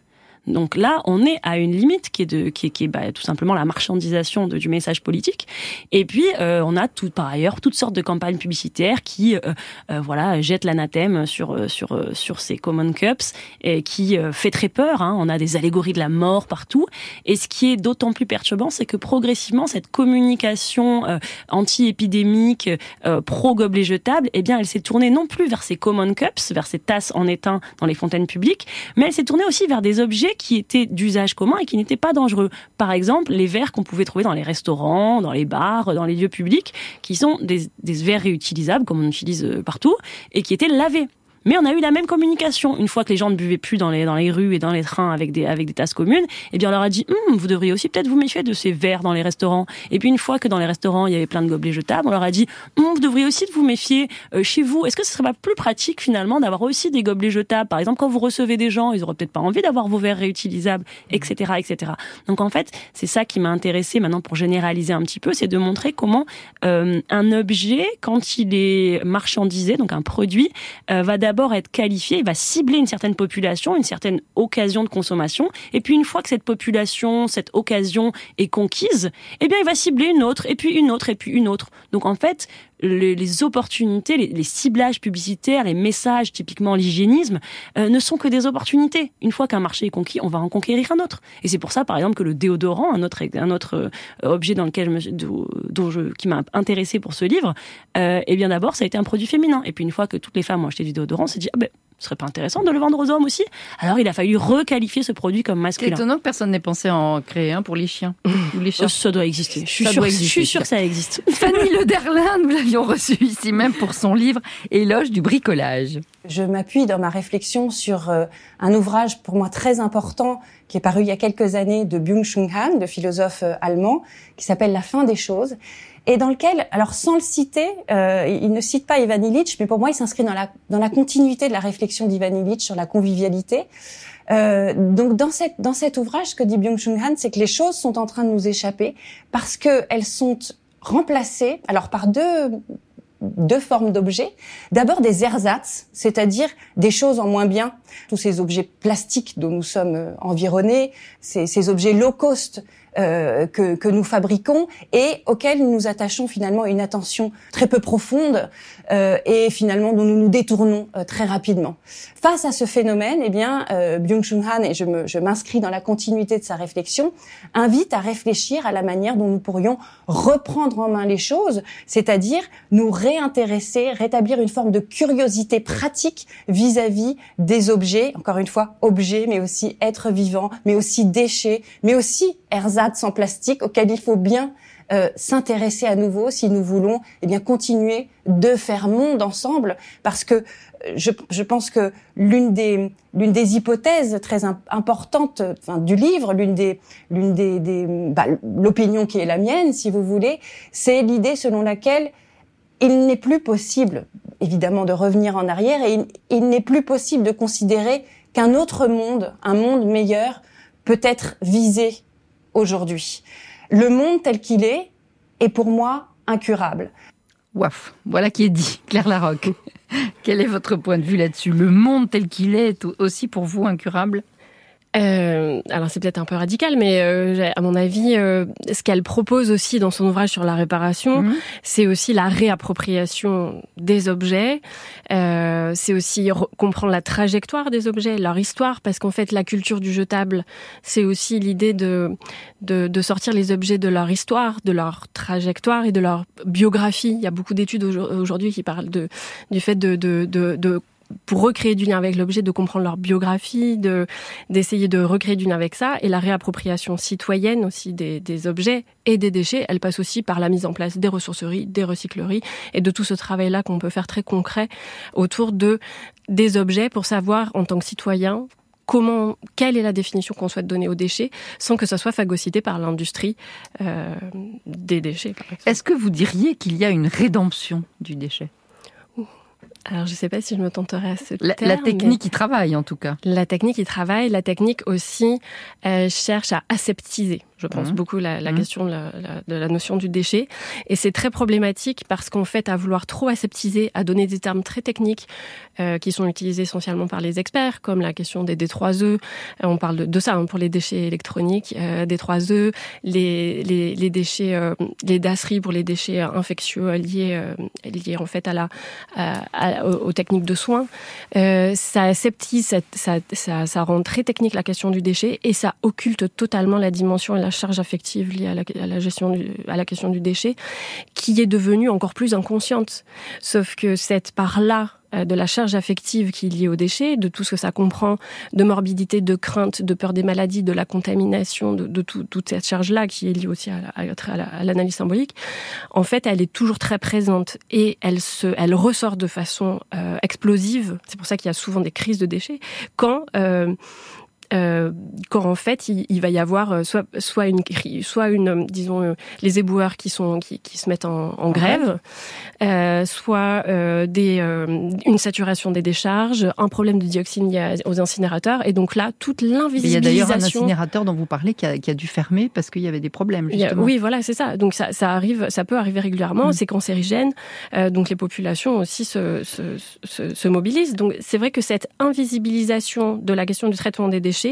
Donc là, on est à une limite qui est de, qui est, qui est bah, tout simplement la marchandisation de, du message politique. Et puis, euh, on a tout par ailleurs toutes sortes de campagnes publicitaires qui, euh, euh, voilà, jettent l'anathème sur sur sur ces common cups et qui euh, fait très peur. Hein. On a des allégories de la mort partout. Et ce qui est d'autant plus perturbant, c'est que progressivement, cette communication euh, anti-épidémique, euh, pro-gobelet jetable, eh bien, elle s'est tournée non plus vers ces common cups, vers ces tasses en étain dans les fontaines publiques, mais elle s'est tournée aussi vers des objets qui étaient d'usage commun et qui n'étaient pas dangereux. Par exemple, les verres qu'on pouvait trouver dans les restaurants, dans les bars, dans les lieux publics, qui sont des, des verres réutilisables, comme on utilise partout, et qui étaient lavés. Mais on a eu la même communication. Une fois que les gens ne buvaient plus dans les, dans les rues et dans les trains avec des, avec des tasses communes, eh bien, on leur a dit, hm, vous devriez aussi peut-être vous méfier de ces verres dans les restaurants. Et puis, une fois que dans les restaurants, il y avait plein de gobelets jetables, on leur a dit, hm, vous devriez aussi vous méfier euh, chez vous. Est-ce que ce serait pas plus pratique, finalement, d'avoir aussi des gobelets jetables? Par exemple, quand vous recevez des gens, ils auraient peut-être pas envie d'avoir vos verres réutilisables, et cetera, et cetera. Donc, en fait, c'est ça qui m'a intéressée maintenant pour généraliser un petit peu, c'est de montrer comment euh, un objet, quand il est marchandisé, donc un produit, euh, va d'abord être qualifié, il va cibler une certaine population, une certaine occasion de consommation, et puis une fois que cette population, cette occasion est conquise, eh bien il va cibler une autre, et puis une autre, et puis une autre. Donc en fait, les, les opportunités, les, les ciblages publicitaires, les messages, typiquement l'hygiénisme, euh, ne sont que des opportunités. Une fois qu'un marché est conquis, on va en conquérir un autre. Et c'est pour ça, par exemple, que le déodorant, un autre, un autre euh, objet dans lequel je me, dont, dont je, qui m'a intéressé pour ce livre, euh, eh bien d'abord, ça a été un produit féminin. Et puis une fois que toutes les femmes ont acheté du déodorant, on s'est dit, ah ben, ce serait pas intéressant de le vendre aux hommes aussi? Alors il a fallu requalifier ce produit comme masculin. C'est étonnant que personne n'ait pensé à en créer un pour les chiens ou les chats. Ça doit exister. Je suis sûre, je suis sûre que ça existe. Fanny Lederlin, nous l'avions reçue ici même pour son livre Éloge du bricolage. Je m'appuie dans ma réflexion sur euh, un ouvrage pour moi très important qui est paru il y a quelques années de Byung-Chul Han, de philosophe euh, allemand, qui s'appelle La fin des choses. Et dans lequel, alors sans le citer, euh, il ne cite pas Ivan Illich, mais pour moi il s'inscrit dans la dans la continuité de la réflexion d'Ivan Illich sur la convivialité. Euh, donc dans cette dans cet ouvrage, ce que dit Byung-Chul Han, c'est que les choses sont en train de nous échapper parce que elles sont remplacées, alors par deux deux formes d'objets. D'abord des ersatz, c'est-à-dire des choses en moins bien, tous ces objets plastiques dont nous sommes environnés, ces, ces objets low cost euh, que, que nous fabriquons et auxquels nous nous attachons finalement une attention très peu profonde euh, et finalement dont nous nous détournons euh, très rapidement. Face à ce phénomène, eh bien, euh, Byung-Chul Han, et je, me, je m'inscris dans la continuité de sa réflexion, invite à réfléchir à la manière dont nous pourrions reprendre en main les choses, c'est-à-dire nous réintéresser, rétablir une forme de curiosité pratique vis-à-vis des objets, encore une fois, objets, mais aussi êtres vivants, mais aussi déchets, mais aussi ersatz en plastique auxquels il faut bien euh, s'intéresser à nouveau si nous voulons eh bien continuer de faire monde ensemble, parce que je, je pense que l'une des l'une des hypothèses très imp- importantes enfin, du livre, l'une des l'une des, des bah, l'opinion qui est la mienne, si vous voulez, c'est l'idée selon laquelle il n'est plus possible, évidemment, de revenir en arrière et il, il n'est plus possible de considérer qu'un autre monde, un monde meilleur, peut être visé aujourd'hui. Le monde tel qu'il est est pour moi incurable. Waf, voilà qui est dit. Claire Larocque, quel est votre point de vue là-dessus? Le monde tel qu'il est est aussi pour vous incurable? Euh, alors c'est peut-être un peu radical, mais euh, à mon avis, euh, ce qu'elle propose aussi dans son ouvrage sur la réparation, mmh. c'est aussi la réappropriation des objets. Euh, c'est aussi re- comprendre la trajectoire des objets, leur histoire, parce qu'en fait, la culture du jetable, c'est aussi l'idée de, de de sortir les objets de leur histoire, de leur trajectoire et de leur biographie. Il y a beaucoup d'études aujourd'hui qui parlent de du fait de de de, de pour recréer du lien avec l'objet, de comprendre leur biographie, de d'essayer de recréer du lien avec ça. Et la réappropriation citoyenne aussi des, des objets et des déchets, elle passe aussi par la mise en place des ressourceries, des recycleries et de tout ce travail-là qu'on peut faire très concret autour de des objets pour savoir, en tant que citoyen, comment, quelle est la définition qu'on souhaite donner aux déchets sans que ça soit phagocyté par l'industrie euh, des déchets, par exemple. Est-ce que vous diriez qu'il y a une rédemption du déchet ? Alors, je ne sais pas si je me tenterai à ce la, terme. La technique y travaille, en tout cas. La technique y travaille. La technique aussi euh, cherche à aseptiser. je pense, Mmh. beaucoup la, la Mmh. question de la, la, de la notion du déchet. Et c'est très problématique parce qu'en fait, à vouloir trop aseptiser, à donner des termes très techniques euh, qui sont utilisés essentiellement par les experts, comme la question des D trois E, euh, on parle de, de ça hein, pour les déchets électroniques, euh, D trois E, les, les, les déchets, euh, les dasseries pour les déchets infectieux liés, euh, liés en fait à la, à, à, aux techniques de soins. Euh, ça aseptise, ça, ça, ça, ça rend très technique la question du déchet et ça occulte totalement la dimension et la charge affective liée à la, à la gestion du, à la question du déchet, qui est devenue encore plus inconsciente. Sauf que cette part-là de la charge affective qui est liée au déchet, de tout ce que ça comprend, de morbidité, de crainte, de peur des maladies, de la contamination, de, de tout, toute cette charge-là qui est liée aussi à, à, à, la, à l'analyse symbolique, en fait, elle est toujours très présente et elle, se, elle ressort de façon euh, explosive. C'est pour ça qu'il y a souvent des crises de déchets. Quand... Euh, Euh, quand en fait il, il va y avoir soit soit une soit une disons euh, les éboueurs qui sont qui, qui se mettent en, en grève, euh, soit euh, des euh, une saturation des décharges, un problème de dioxine lié aux incinérateurs et donc là toute l'invisibilisation. Il y a d'ailleurs un incinérateur dont vous parlez qui a, qui a dû fermer parce qu'il y avait des problèmes justement. A, oui voilà c'est ça donc ça ça arrive ça peut arriver régulièrement, mmh. c'est cancérigène euh, donc les populations aussi se, se se se mobilisent donc c'est vrai que cette invisibilisation de la question du traitement des déchets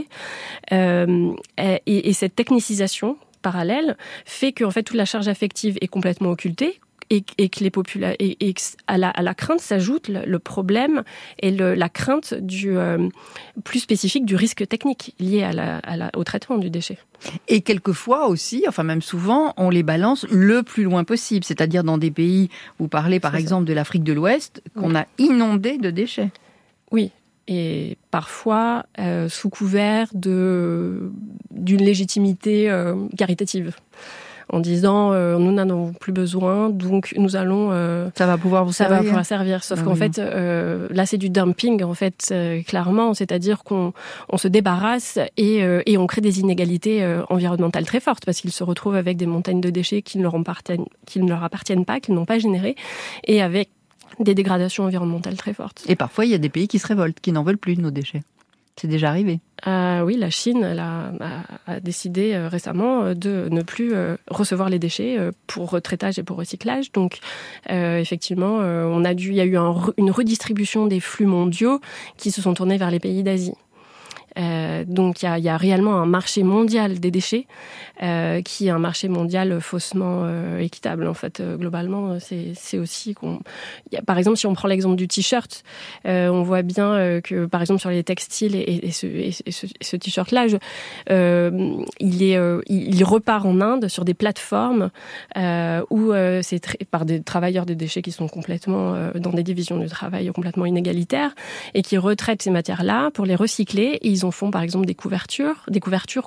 Euh, et, et cette technicisation parallèle fait que en fait toute la charge affective est complètement occultée et, et que les popula- et, et à, la, à la crainte s'ajoute le, le problème et le, la crainte du euh, plus spécifique du risque technique lié à la, à la, au traitement du déchet. Et quelquefois aussi, enfin même souvent, on les balance le plus loin possible, c'est-à-dire dans des pays, vous parlez par C'est exemple ça. de l'Afrique de l'Ouest, qu'on oui. a inondé de déchets. Oui. Et parfois euh, sous couvert de d'une légitimité euh, caritative, en disant euh, nous n'en avons plus besoin, donc nous allons euh, ça va pouvoir vous ça servir. va pouvoir servir. Sauf ah qu'en oui. fait euh, là c'est du dumping en fait euh, clairement, c'est-à-dire qu'on on se débarrasse et euh, et on crée des inégalités euh, environnementales très fortes parce qu'ils se retrouvent avec des montagnes de déchets qui ne leur appartiennent qui ne leur appartiennent pas, qu'ils n'ont pas générés et avec des dégradations environnementales très fortes. Et parfois, il y a des pays qui se révoltent, qui n'en veulent plus de nos déchets. C'est déjà arrivé. Euh, oui, la Chine elle a, a, a décidé euh, récemment de ne plus euh, recevoir les déchets euh, pour retraitage et pour recyclage. Donc, euh, effectivement, euh, on a dû, il y a eu un, une redistribution des flux mondiaux qui se sont tournés vers les pays d'Asie. Euh, donc il y a, y a réellement un marché mondial des déchets euh, qui est un marché mondial faussement euh, équitable en fait euh, globalement c'est, c'est aussi qu'on y a, par exemple si on prend l'exemple du t-shirt euh, on voit bien euh, que par exemple sur les textiles et, et, ce, et, et ce, ce t-shirt là je, euh, il, est, euh, il repart en Inde sur des plateformes euh, où euh, c'est tra- par des travailleurs des déchets qui sont complètement euh, dans des divisions du travail complètement inégalitaires et qui retraitent ces matières là pour les recycler et ils en font par exemple des couvertures, des couvertures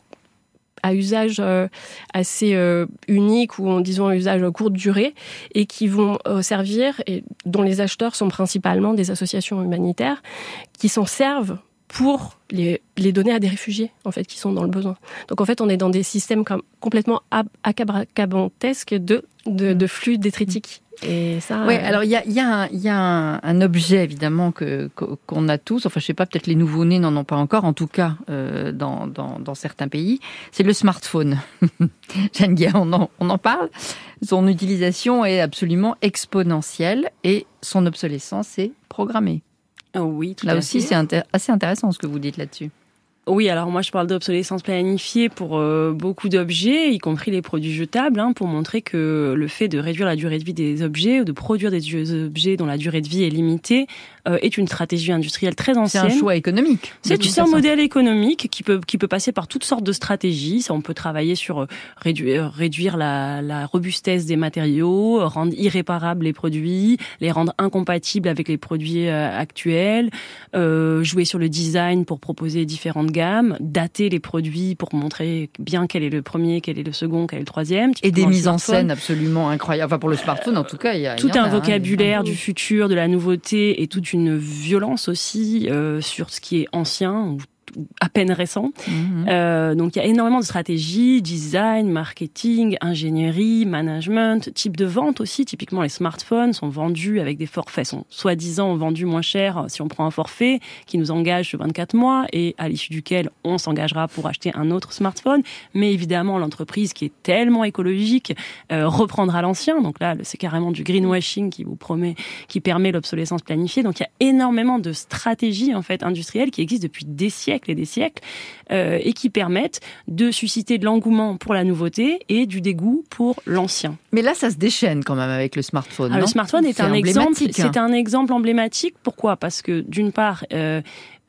à usage euh, assez euh, unique ou en disant à usage courte durée et qui vont euh, servir et dont les acheteurs sont principalement des associations humanitaires qui s'en servent pour les, les donner à des réfugiés en fait qui sont dans le besoin. Donc en fait on est dans des systèmes comme, complètement acabantesques de, de, de flux détritiques. Et ça. Oui, euh... alors il y a, y a, un, y a un, un objet évidemment que, qu'on a tous. Enfin, je sais pas, peut-être les nouveau-nés n'en ont pas encore. En tout cas, euh, dans, dans, dans certains pays, c'est le smartphone. Jeanne Guéant, on en, on en parle. Son utilisation est absolument exponentielle et son obsolescence est programmée. Oh oui, tout Là à aussi, fait. c'est inter- assez intéressant ce que vous dites là-dessus. Oui, alors moi je parle d'obsolescence planifiée pour euh, beaucoup d'objets, y compris les produits jetables, hein, pour montrer que le fait de réduire la durée de vie des objets ou de produire des objets dont la durée de vie est limitée euh, est une stratégie industrielle très ancienne. C'est un choix économique. C'est, c'est un modèle économique qui peut qui peut passer par toutes sortes de stratégies. Ça, on peut travailler sur euh, réduire réduire la, la robustesse des matériaux, rendre irréparables les produits, les rendre incompatibles avec les produits euh, actuels, euh, jouer sur le design pour proposer différentes gamme, dater les produits pour montrer bien quel est le premier, quel est le second, quel est le troisième. Et des mises en scène absolument incroyables. Enfin, pour le smartphone, en tout cas, il y a tout il y en un a, vocabulaire hein, du futur, de la nouveauté et toute une violence aussi euh, sur ce qui est ancien ou à peine récent. Mmh. Euh, donc il y a énormément de stratégies, design, marketing, ingénierie, management, type de vente aussi. Typiquement, les smartphones sont vendus avec des forfaits, sont soi-disant vendus moins cher si on prend un forfait qui nous engage sur vingt-quatre mois et à l'issue duquel on s'engagera pour acheter un autre smartphone. Mais évidemment, l'entreprise qui est tellement écologique euh, reprendra l'ancien. Donc là, c'est carrément du greenwashing qui vous promet, qui permet l'obsolescence planifiée. Donc il y a énormément de stratégies en fait industrielles qui existent depuis des siècles et des siècles euh, et qui permettent de susciter de l'engouement pour la nouveauté et du dégoût pour l'ancien. Mais là, ça se déchaîne quand même avec le smartphone. Alors, non le smartphone est, c'est un exemple. Hein. C'est un exemple emblématique. Pourquoi ? Parce que d'une part, euh,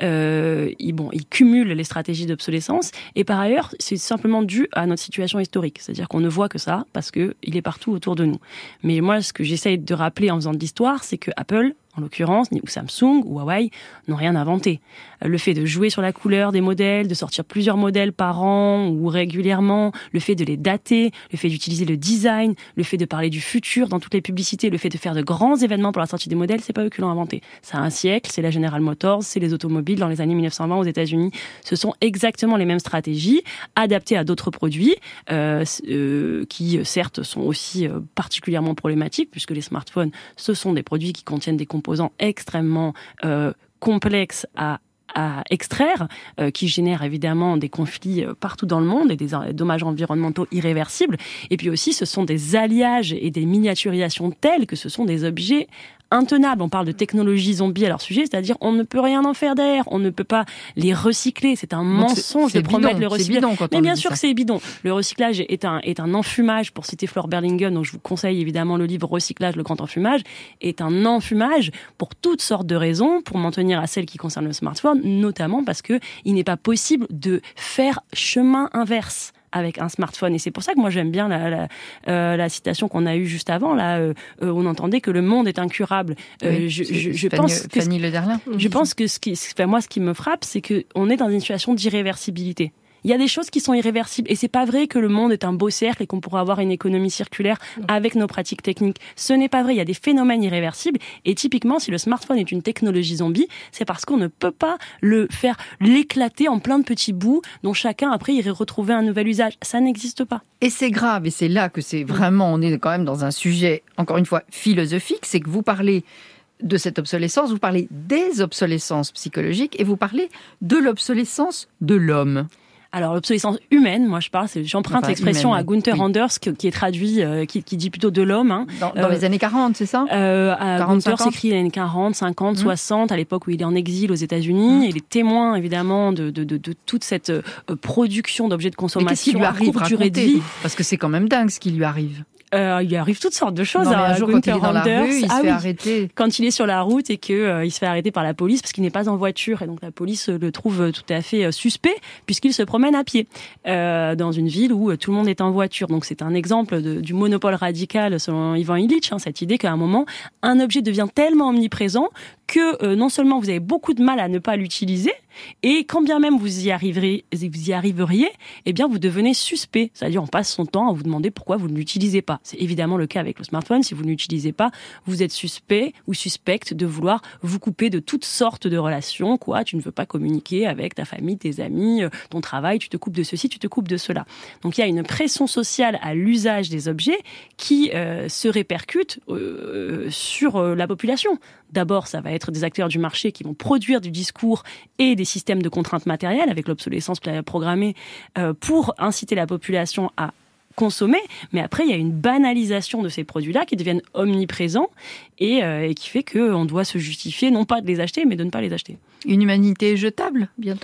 Euh, il, bon, il cumule les stratégies d'obsolescence et par ailleurs, c'est simplement dû à notre situation historique. C'est-à-dire qu'on ne voit que ça parce que il est partout autour de nous. Mais moi, ce que j'essaye de rappeler en faisant de l'histoire, c'est que Apple, en l'occurrence, ou Samsung ou Huawei n'ont rien inventé. Le fait de jouer sur la couleur des modèles, de sortir plusieurs modèles par an ou régulièrement, le fait de les dater, le fait d'utiliser le design, le fait de parler du futur dans toutes les publicités, le fait de faire de grands événements pour la sortie des modèles, c'est pas eux qui l'ont inventé. Ça a un siècle, c'est la General Motors, c'est les automobiles dans les années mille neuf cent vingt aux États-Unis. Ce sont exactement les mêmes stratégies adaptées à d'autres produits euh, euh, qui certes sont aussi euh, particulièrement problématiques puisque les smartphones, ce sont des produits qui contiennent des composants extrêmement euh, complexes à à extraire, euh, qui génèrent évidemment des conflits euh, partout dans le monde et des euh, dommages environnementaux irréversibles. Et puis aussi, ce sont des alliages et des miniaturisations telles que ce sont des objets intenables. On parle de technologie zombie à leur sujet, c'est-à-dire on ne peut rien en faire d'air, on ne peut pas les recycler. C'est un Donc mensonge c'est, c'est de promettre bidon, le recyclage. Bidon quand Mais on bien dit sûr ça. que c'est bidon. Le recyclage est un, est un enfumage, pour citer Flore Berlingen, donc je vous conseille évidemment le livre Recyclage, le grand enfumage, est un enfumage pour toutes sortes de raisons, pour m'en tenir à celles qui concernent le smartphone, notamment parce que il n'est pas possible de faire chemin inverse avec un smartphone. Et c'est pour ça que moi j'aime bien la, la, euh, la citation qu'on a eue juste avant, là, euh, euh, on entendait que le monde est incurable. Euh, oui, je je, je Fanny, pense que Fanny Lederlin. Je pense que ce qui, enfin, moi, ce qui me frappe, c'est qu'on est dans une situation d'irréversibilité. Il y a des choses qui sont irréversibles et c'est pas vrai que le monde est un beau cercle et qu'on pourra avoir une économie circulaire avec nos pratiques techniques. Ce n'est pas vrai, il y a des phénomènes irréversibles et typiquement si le smartphone est une technologie zombie, c'est parce qu'on ne peut pas le faire l'éclater en plein de petits bouts dont chacun après irait retrouver un nouvel usage. Ça n'existe pas. Et c'est grave et c'est là que c'est vraiment, on est quand même dans un sujet encore une fois philosophique, c'est que vous parlez de cette obsolescence, vous parlez des obsolescences psychologiques et vous parlez de l'obsolescence de l'homme. Alors l'obsolescence humaine, moi je parle, c'est, j'emprunte enfin, l'expression humaine, à Gunther oui. Anders qui, qui est traduit, euh, qui, qui dit plutôt de l'homme. Hein. Dans, dans euh, les années quarante, c'est ça euh, Gunther s'écrit dans les années quarante, cinquante, mmh. soixante, à l'époque où il est en exil aux États-Unis. Mmh. Il est témoin évidemment de, de, de, de toute cette euh, production d'objets de consommation. Mais qu'est-ce qui lui arrive, courte durée de vie. Parce que c'est quand même dingue ce qui lui arrive. Euh, il lui arrive toutes sortes de choses. Non, à un jour, Gunther quand il est dans Anders. la rue, il ah, se fait oui. arrêter. Quand il est sur la route et que euh, il se fait arrêter par la police parce qu'il n'est pas en voiture et donc la police le trouve tout à fait euh, suspect puisqu'il se promène à pied euh, dans une ville où euh, tout le monde est en voiture. Donc c'est un exemple de, du monopole radical selon Ivan Illich, hein, cette idée qu'à un moment un objet devient tellement omniprésent que euh, non seulement vous avez beaucoup de mal à ne pas l'utiliser et quand bien même vous y arriverez, vous y arriveriez, eh bien vous devenez suspect. C'est-à-dire on passe son temps à vous demander pourquoi vous ne l'utilisez pas. C'est évidemment le cas avec le smartphone. Si vous ne l'utilisez pas, vous êtes suspect ou suspecte de vouloir vous couper de toutes sortes de relations. Quoi, tu ne veux pas communiquer avec ta famille, tes amis, ton travail, tu te coupes de ceci, tu te coupes de cela. Donc il y a une pression sociale à l'usage des objets qui euh, se répercute euh, sur euh, la population. D'abord, ça va être des acteurs du marché qui vont produire du discours et des systèmes de contraintes matérielles avec l'obsolescence programmée euh, pour inciter la population à consommer, mais après il y a une banalisation de ces produits-là qui deviennent omniprésents et, euh, et qui fait qu'on doit se justifier non pas de les acheter, mais de ne pas les acheter. Une humanité jetable, bientôt ?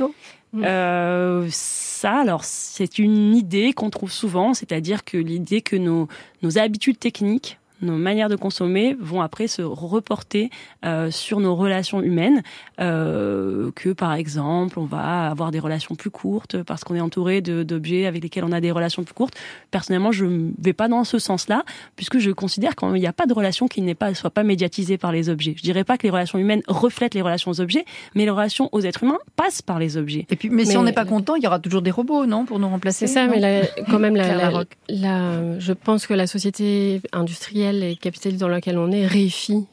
Euh, ça, alors, c'est une idée qu'on trouve souvent, c'est-à-dire que l'idée que nos, nos habitudes techniques, nos manières de consommer vont après se reporter euh, sur nos relations humaines, euh, que par exemple on va avoir des relations plus courtes parce qu'on est entouré de, d'objets avec lesquels on a des relations plus courtes. Personnellement, je ne vais pas dans ce sens-là, puisque je considère qu'il n'y a pas de relation qui n'est pas, soit pas médiatisée par les objets. Je dirais pas que les relations humaines reflètent les relations aux objets, mais les relations aux êtres humains passent par les objets. Et puis, mais, mais si on n'est pas content, il y aura toujours des robots, non, pour nous remplacer. C'est ça, non mais la, quand même, la, la, la, la, je pense que la société industrielle et capitaliste dans laquelle on est réifie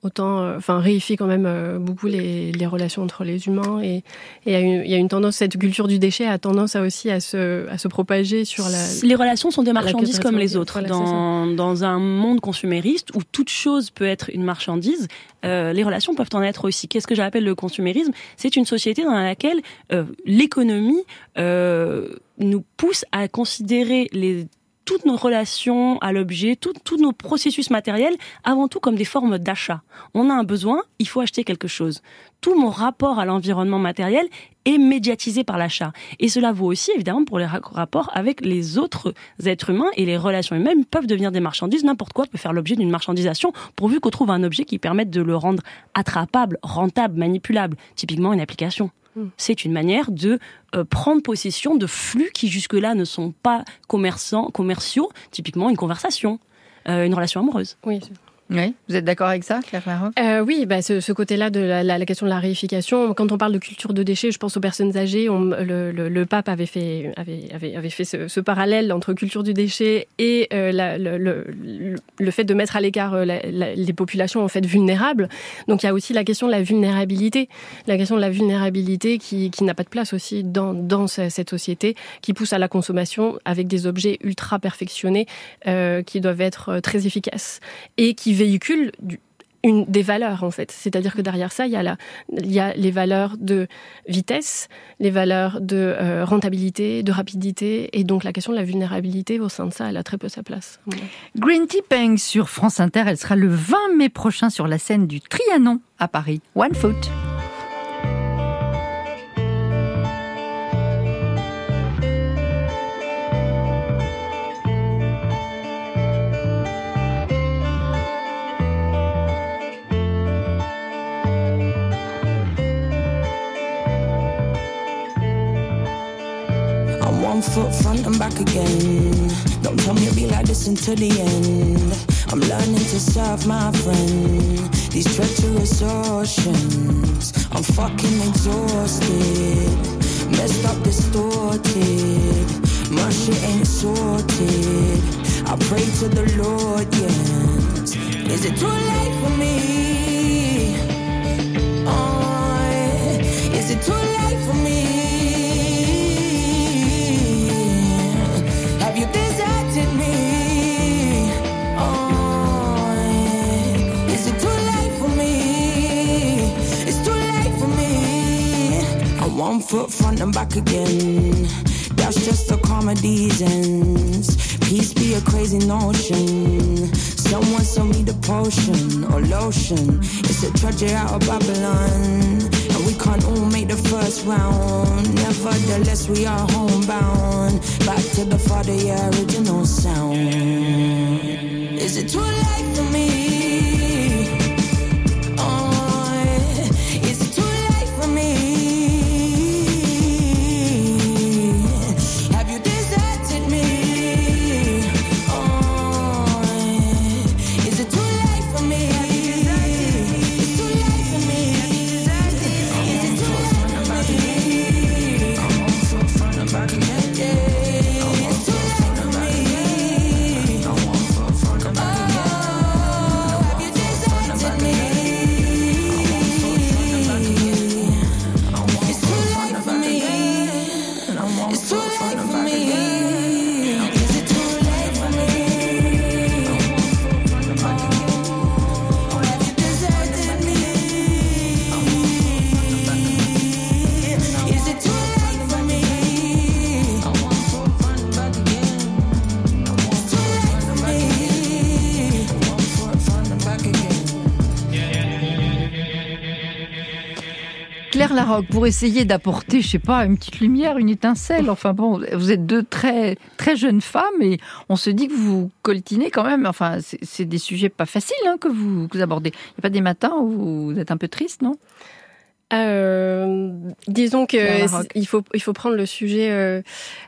autant, enfin, euh, réifie quand même euh, beaucoup les, les relations entre les humains et il y a une, il y a une tendance, cette culture du déchet a tendance à aussi à se, à se propager sur la. Les relations sont des marchandises comme les autres. Voilà, dans, dans un monde consumériste où toute chose peut être une marchandise, euh, les relations peuvent en être aussi. Qu'est-ce que j'appelle le consumérisme ? C'est une société dans laquelle euh, l'économie euh, nous pousse à considérer les toutes nos relations à l'objet, tous nos processus matériels, avant tout comme des formes d'achat. On a un besoin, il faut acheter quelque chose. Tout mon rapport à l'environnement matériel est médiatisé par l'achat. Et cela vaut aussi, évidemment, pour les rapports avec les autres êtres humains, et les relations humaines peuvent devenir des marchandises. N'importe quoi peut faire l'objet d'une marchandisation, pourvu qu'on trouve un objet qui permette de le rendre attrapable, rentable, manipulable. Typiquement, une application. C'est une manière de euh, prendre possession de flux qui jusque-là ne sont pas commerçants, commerciaux, typiquement une conversation, euh, une relation amoureuse. Oui. Oui, vous êtes d'accord avec ça, Claire Larocque ? euh, Oui, bah, ce, ce côté-là de la, la, la question de la réification. Quand on parle de culture de déchets, je pense aux personnes âgées. On, le, le, le pape avait fait, avait, avait, avait fait ce, ce parallèle entre culture du déchet et euh, la, le, le, le fait de mettre à l'écart la, la, les populations en fait vulnérables. Donc il y a aussi la question de la vulnérabilité, la question de la vulnérabilité qui, qui n'a pas de place aussi dans, dans cette société, qui pousse à la consommation avec des objets ultra perfectionnés euh, qui doivent être très efficaces et qui véhicule du, une, des valeurs, en fait. C'est-à-dire que derrière ça, il y a, la, il y a les valeurs de vitesse, les valeurs de euh, rentabilité, de rapidité, et donc la question de la vulnérabilité, au sein de ça, elle a très peu sa place. Green Tea Peng sur France Inter, elle sera le vingt mai prochain sur la scène du Trianon à Paris. One Foot. One foot front and back again. Don't tell me it'll be like this until the end. I'm learning to serve my friend. These treacherous oceans, I'm fucking exhausted. Messed up, distorted. My shit ain't sorted. I pray to the Lord, yes. Is it too late for me? Oh, is it too late for me? You deserted me. Oh, is it too late for me? It's too late for me. I'm one foot front and back again. That's just the comedy's ends. Peace be a crazy notion. Someone sell me the potion or lotion. It's a tragedy out of Babylon. And we can't all make the first round. Nevertheless, we are homebound. Back to the father, yeah, original sound. Is it too late for me? Oh, is it too late for me? Have you deserted me? Oh, is it too late for me? It's too late for me. Is it too late for me? I'm on foot front and back again. Claire Larocque, pour essayer d'apporter, je sais pas, une petite lumière, une étincelle. Enfin bon, vous êtes deux très très jeunes femmes et on se dit que vous coltinez quand même. Enfin, c'est, c'est des sujets pas faciles hein, que, vous, que vous abordez. Il n'y a pas des matins où vous êtes un peu triste, non ? Euh, disons que il faut il faut prendre le sujet euh,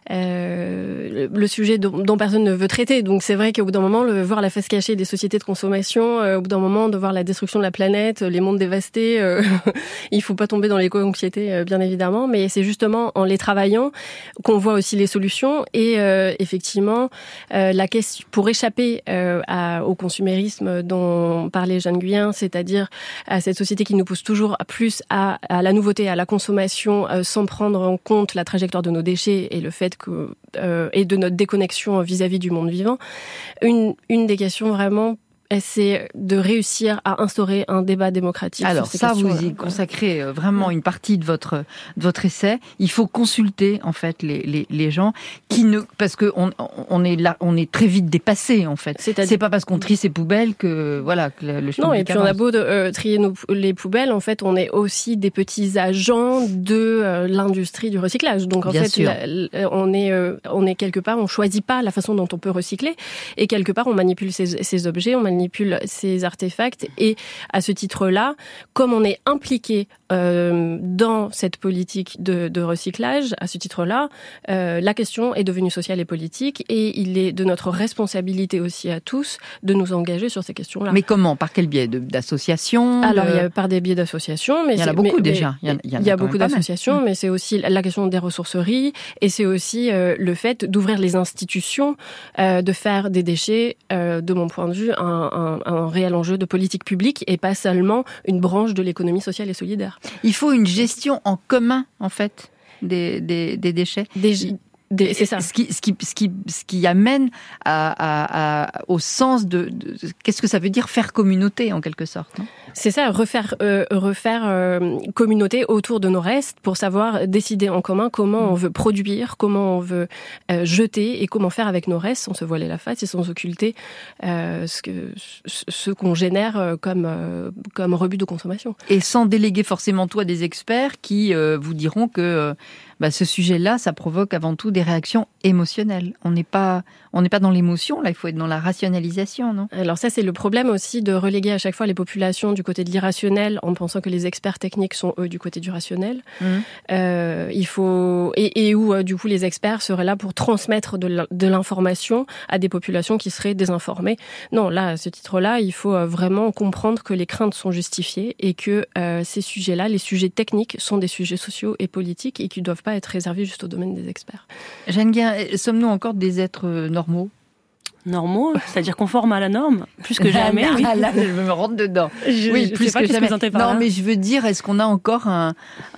euh, le sujet dont, dont personne ne veut traiter. Donc c'est vrai qu'au bout d'un moment, le voir la face cachée des sociétés de consommation, euh, au bout d'un moment, de voir la destruction de la planète, les mondes dévastés, euh, il faut pas tomber dans l'éco-anxiété, euh, bien évidemment. Mais c'est justement en les travaillant qu'on voit aussi les solutions. Et euh, effectivement, euh, la question pour échapper euh, à, au consumérisme dont parlait Jeanne Guyens, c'est-à-dire à cette société qui nous pousse toujours plus à à la nouveauté, à la consommation, euh, sans prendre en compte la trajectoire de nos déchets et le fait que euh, et de notre déconnexion vis-à-vis du monde vivant. Une une des questions vraiment, c'est de réussir à instaurer un débat démocratique. Alors sur ces ça, vous y questions-là. consacrez vraiment une partie de votre de votre essai. Il faut consulter en fait les les, les gens qui ne parce que on on est là, on est très vite dépassé en fait. C'est, c'est pas parce qu'on trie ses poubelles que voilà que le, le non. Et puis on a beau de, euh, trier nos, les poubelles, en fait, on est aussi des petits agents de euh, l'industrie du recyclage. Donc en Bien fait, la, la, on est euh, on est quelque part, on choisit pas la façon dont on peut recycler et quelque part on manipule ces, ces objets, on manipule manipule ces artefacts et à ce titre-là, comme on est impliqué euh, dans cette politique de, de recyclage, à ce titre-là, euh, la question est devenue sociale et politique et il est de notre responsabilité aussi à tous de nous engager sur ces questions-là. Mais comment ? Par quel biais ? de, d'associations Alors, de... il y a par des biais d'associations. Mais il y en a beaucoup mais, déjà. Il y, en, il y, en il y a, a même beaucoup d'associations, mais c'est aussi la question des ressourceries et c'est aussi euh, le fait d'ouvrir les institutions, euh, de faire des déchets, euh, de mon point de vue, un, un, un réel enjeu de politique publique et pas seulement une branche de l'économie sociale et solidaire. Il faut une gestion en commun, en fait, des, des, des déchets. Des, des, c'est ça. Ce qui, ce qui, ce qui, ce qui amène à, à, à, au sens de, de... Qu'est-ce que ça veut dire faire communauté, en quelque sorte, non ? C'est ça, refaire, euh, refaire euh, communauté autour de nos restes pour savoir décider en commun comment on veut produire, comment on veut euh, jeter et comment faire avec nos restes sans se voiler la face et sans occulter euh, ce, que, ce qu'on génère comme, euh, comme rebut de consommation. Et sans déléguer forcément tout à des experts qui euh, vous diront que euh, bah, ce sujet-là, ça provoque avant tout des réactions émotionnelles. On n'est pas, on n'est pas dans l'émotion, là, il faut être dans la rationalisation, non ? Alors ça, c'est le problème aussi de reléguer à chaque fois les populations du côté de l'irrationnel en pensant que les experts techniques sont eux du côté du rationnel. Mmh. Euh, il faut et, et où euh, du coup les experts seraient là pour transmettre de, de l'information à des populations qui seraient désinformées. Non, là, à ce titre-là, il faut euh, vraiment comprendre que les craintes sont justifiées et que euh, ces sujets-là, les sujets techniques, sont des sujets sociaux et politiques et qui ne doivent pas être réservés juste au domaine des experts. Jeanne Guyens, sommes-nous encore des êtres normaux ? Normaux, c'est-à-dire conformes à la norme, plus que jamais. Là, oui. là, je me rentre dedans. Je, oui, je plus sais que pas jamais. Que par non, là. mais je veux dire, est-ce qu'on a encore un,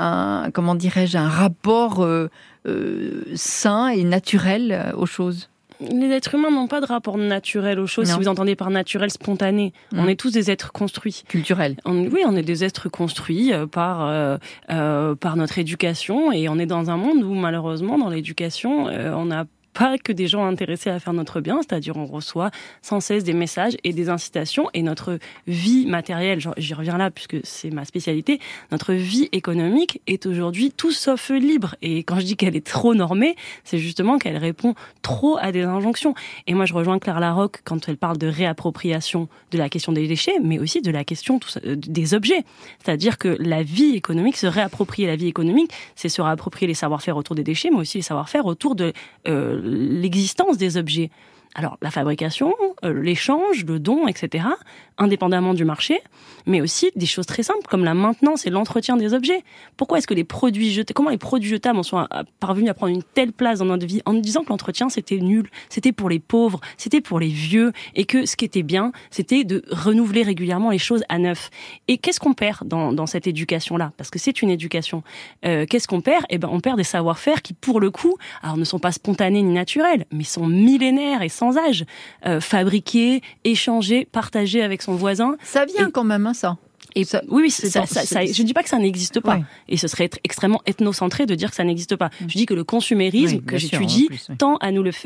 un comment dirais-je, un rapport euh, euh, sain et naturel aux choses ? Les êtres humains n'ont pas de rapport naturel aux choses. Non. Si vous entendez par naturel, spontané, mmh. on est tous des êtres construits. Culturels. On, oui, on est des êtres construits euh, par euh, euh, par notre éducation et on est dans un monde où malheureusement, dans l'éducation, euh, on a pas que des gens intéressés à faire notre bien, c'est-à-dire on reçoit sans cesse des messages et des incitations et notre vie matérielle, j'y reviens là puisque c'est ma spécialité, notre vie économique est aujourd'hui tout sauf libre. Et quand je dis qu'elle est trop normée, c'est justement qu'elle répond trop à des injonctions. Et moi je rejoins Claire Laroque quand elle parle de réappropriation de la question des déchets, mais aussi de la question tout ça, des objets. C'est-à-dire que la vie économique, se réapproprier la vie économique, c'est se réapproprier les savoir-faire autour des déchets, mais aussi les savoir-faire autour de euh, l'existence des objets. Alors, la fabrication, euh, l'échange, le don, et cetera, indépendamment du marché, mais aussi des choses très simples comme la maintenance et l'entretien des objets. Pourquoi est-ce que les produits jetés, comment les produits jetables en sont parvenus à prendre une telle place dans notre vie en nous disant que l'entretien c'était nul, c'était pour les pauvres, c'était pour les vieux, et que ce qui était bien, c'était de renouveler régulièrement les choses à neuf. Et qu'est-ce qu'on perd dans, dans cette éducation-là ? Parce que c'est une éducation. Euh, qu'est-ce qu'on perd ? Eh ben, on perd des savoir-faire qui, pour le coup, alors ne sont pas spontanés ni naturels, mais sont millénaires et sans âge, euh, fabriquer, échanger, partager avec son voisin. Ça vient et, quand même, hein, ça. Et ça, oui, oui, ça, ça, ça, je ne dis pas que ça n'existe pas. Ouais. Et ce serait être extrêmement ethnocentré de dire que ça n'existe pas. Mmh. Je dis que le consumérisme, oui, que j'étudie, plus, oui. tend à nous le faire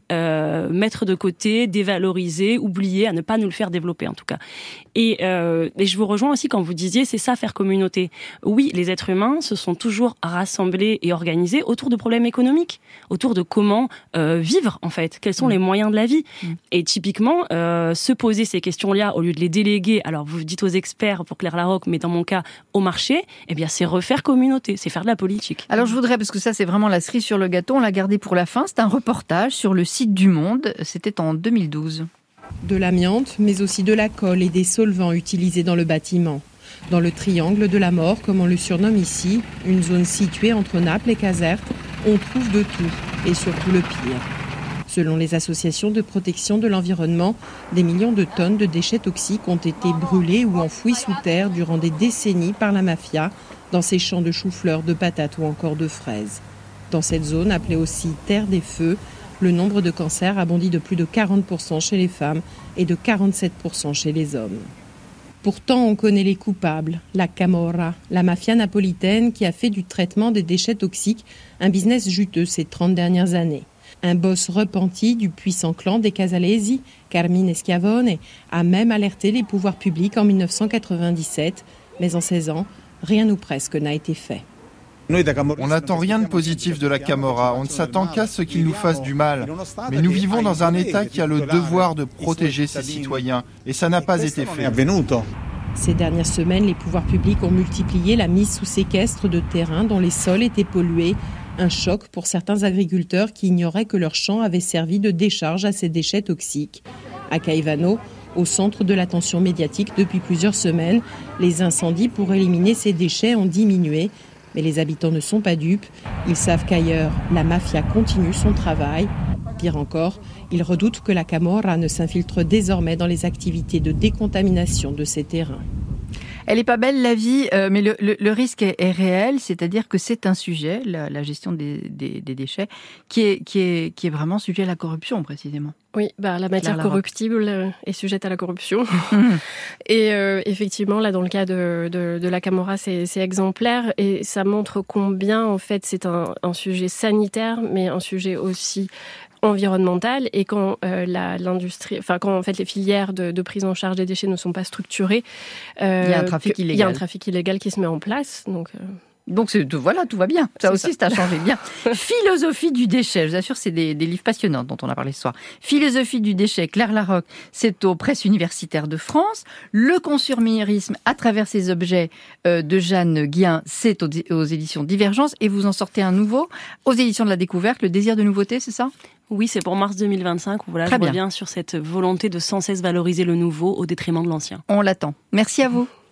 euh, mettre de côté, dévaloriser, oublier, à ne pas nous le faire développer en tout cas. Et, euh, et je vous rejoins aussi quand vous disiez, c'est ça faire communauté. Oui, les êtres humains se sont toujours rassemblés et organisés autour de problèmes économiques, autour de comment euh, vivre en fait, quels sont mmh. les moyens de la vie. Mmh. Et typiquement, euh, se poser ces questions-là au lieu de les déléguer, alors vous dites aux experts pour Claire Laroque, mais dans mon cas au marché, eh bien c'est refaire communauté, c'est faire de la politique. Alors je voudrais, parce que ça c'est vraiment la cerise sur le gâteau, on l'a gardé pour la fin, c'est un reportage sur le site du Monde, c'était en deux mille douze. De l'amiante, mais aussi de la colle et des solvants utilisés dans le bâtiment. Dans le triangle de la mort, comme on le surnomme ici, une zone située entre Naples et Caserte, on trouve de tout, et surtout le pire. Selon les associations de protection de l'environnement, des millions de tonnes de déchets toxiques ont été brûlés ou enfouis sous terre durant des décennies par la mafia, dans ces champs de choux-fleurs, de patates ou encore de fraises. Dans cette zone, appelée aussi Terre des Feux, le nombre de cancers a bondi de plus de quarante pour cent chez les femmes et de quarante-sept pour cent chez les hommes. Pourtant, on connaît les coupables, la Camorra, la mafia napolitaine qui a fait du traitement des déchets toxiques un business juteux ces trente dernières années. Un boss repenti du puissant clan des Casalesi, Carmine Schiavone, a même alerté les pouvoirs publics en dix-neuf cent quatre-vingt-dix-sept, mais en seize ans, rien ou presque n'a été fait. On n'attend rien de positif de la Camorra, on ne s'attend qu'à ce qu'il nous fasse du mal. Mais nous vivons dans un État qui a le devoir de protéger ses citoyens, et ça n'a pas été fait. Ces dernières semaines, les pouvoirs publics ont multiplié la mise sous séquestre de terrains dont les sols étaient pollués. Un choc pour certains agriculteurs qui ignoraient que leurs champs avaient servi de décharge à ces déchets toxiques. À Caivano, au centre de l'attention médiatique depuis plusieurs semaines, les incendies pour éliminer ces déchets ont diminué. Mais les habitants ne sont pas dupes. Ils savent qu'ailleurs, la mafia continue son travail. Pire encore, ils redoutent que la Camorra ne s'infiltre désormais dans les activités de décontamination de ces terrains. Elle est pas belle la vie, euh, mais le, le, le risque est, est réel, c'est-à-dire que c'est un sujet, la, la gestion des, des, des déchets, qui est, qui, est, qui est vraiment sujet à la corruption précisément. Oui, bah, la matière corruptible est sujette à la corruption. Et euh, effectivement, là, dans le cas de, de, de la Camorra, c'est, c'est exemplaire. Et ça montre combien, en fait, c'est un, un sujet sanitaire, mais un sujet aussi environnemental. Et quand euh, la, l'industrie, enfin, quand en fait les filières de, de prise en charge des déchets ne sont pas structurées, euh, il y a un trafic illégal. Il y a un trafic illégal qui se met en place. Donc. Euh... Donc c'est, voilà, tout va bien. Ça c'est aussi, ça. ça a changé bien. Philosophie du déchet, je vous assure, c'est des, des livres passionnants dont on a parlé ce soir. Philosophie du déchet, Claire Laroque, c'est aux Presses universitaires de France. Le consumérisme à travers ces objets euh, de Jeanne Guien, c'est aux, aux éditions Divergence. Et vous en sortez un nouveau aux éditions de la Découverte, Le désir de nouveauté, c'est ça ? Oui, c'est pour mars deux mille vingt-cinq. Voilà, Très je bien. reviens sur cette volonté de sans cesse valoriser le nouveau au détriment de l'ancien. On l'attend. Merci à vous.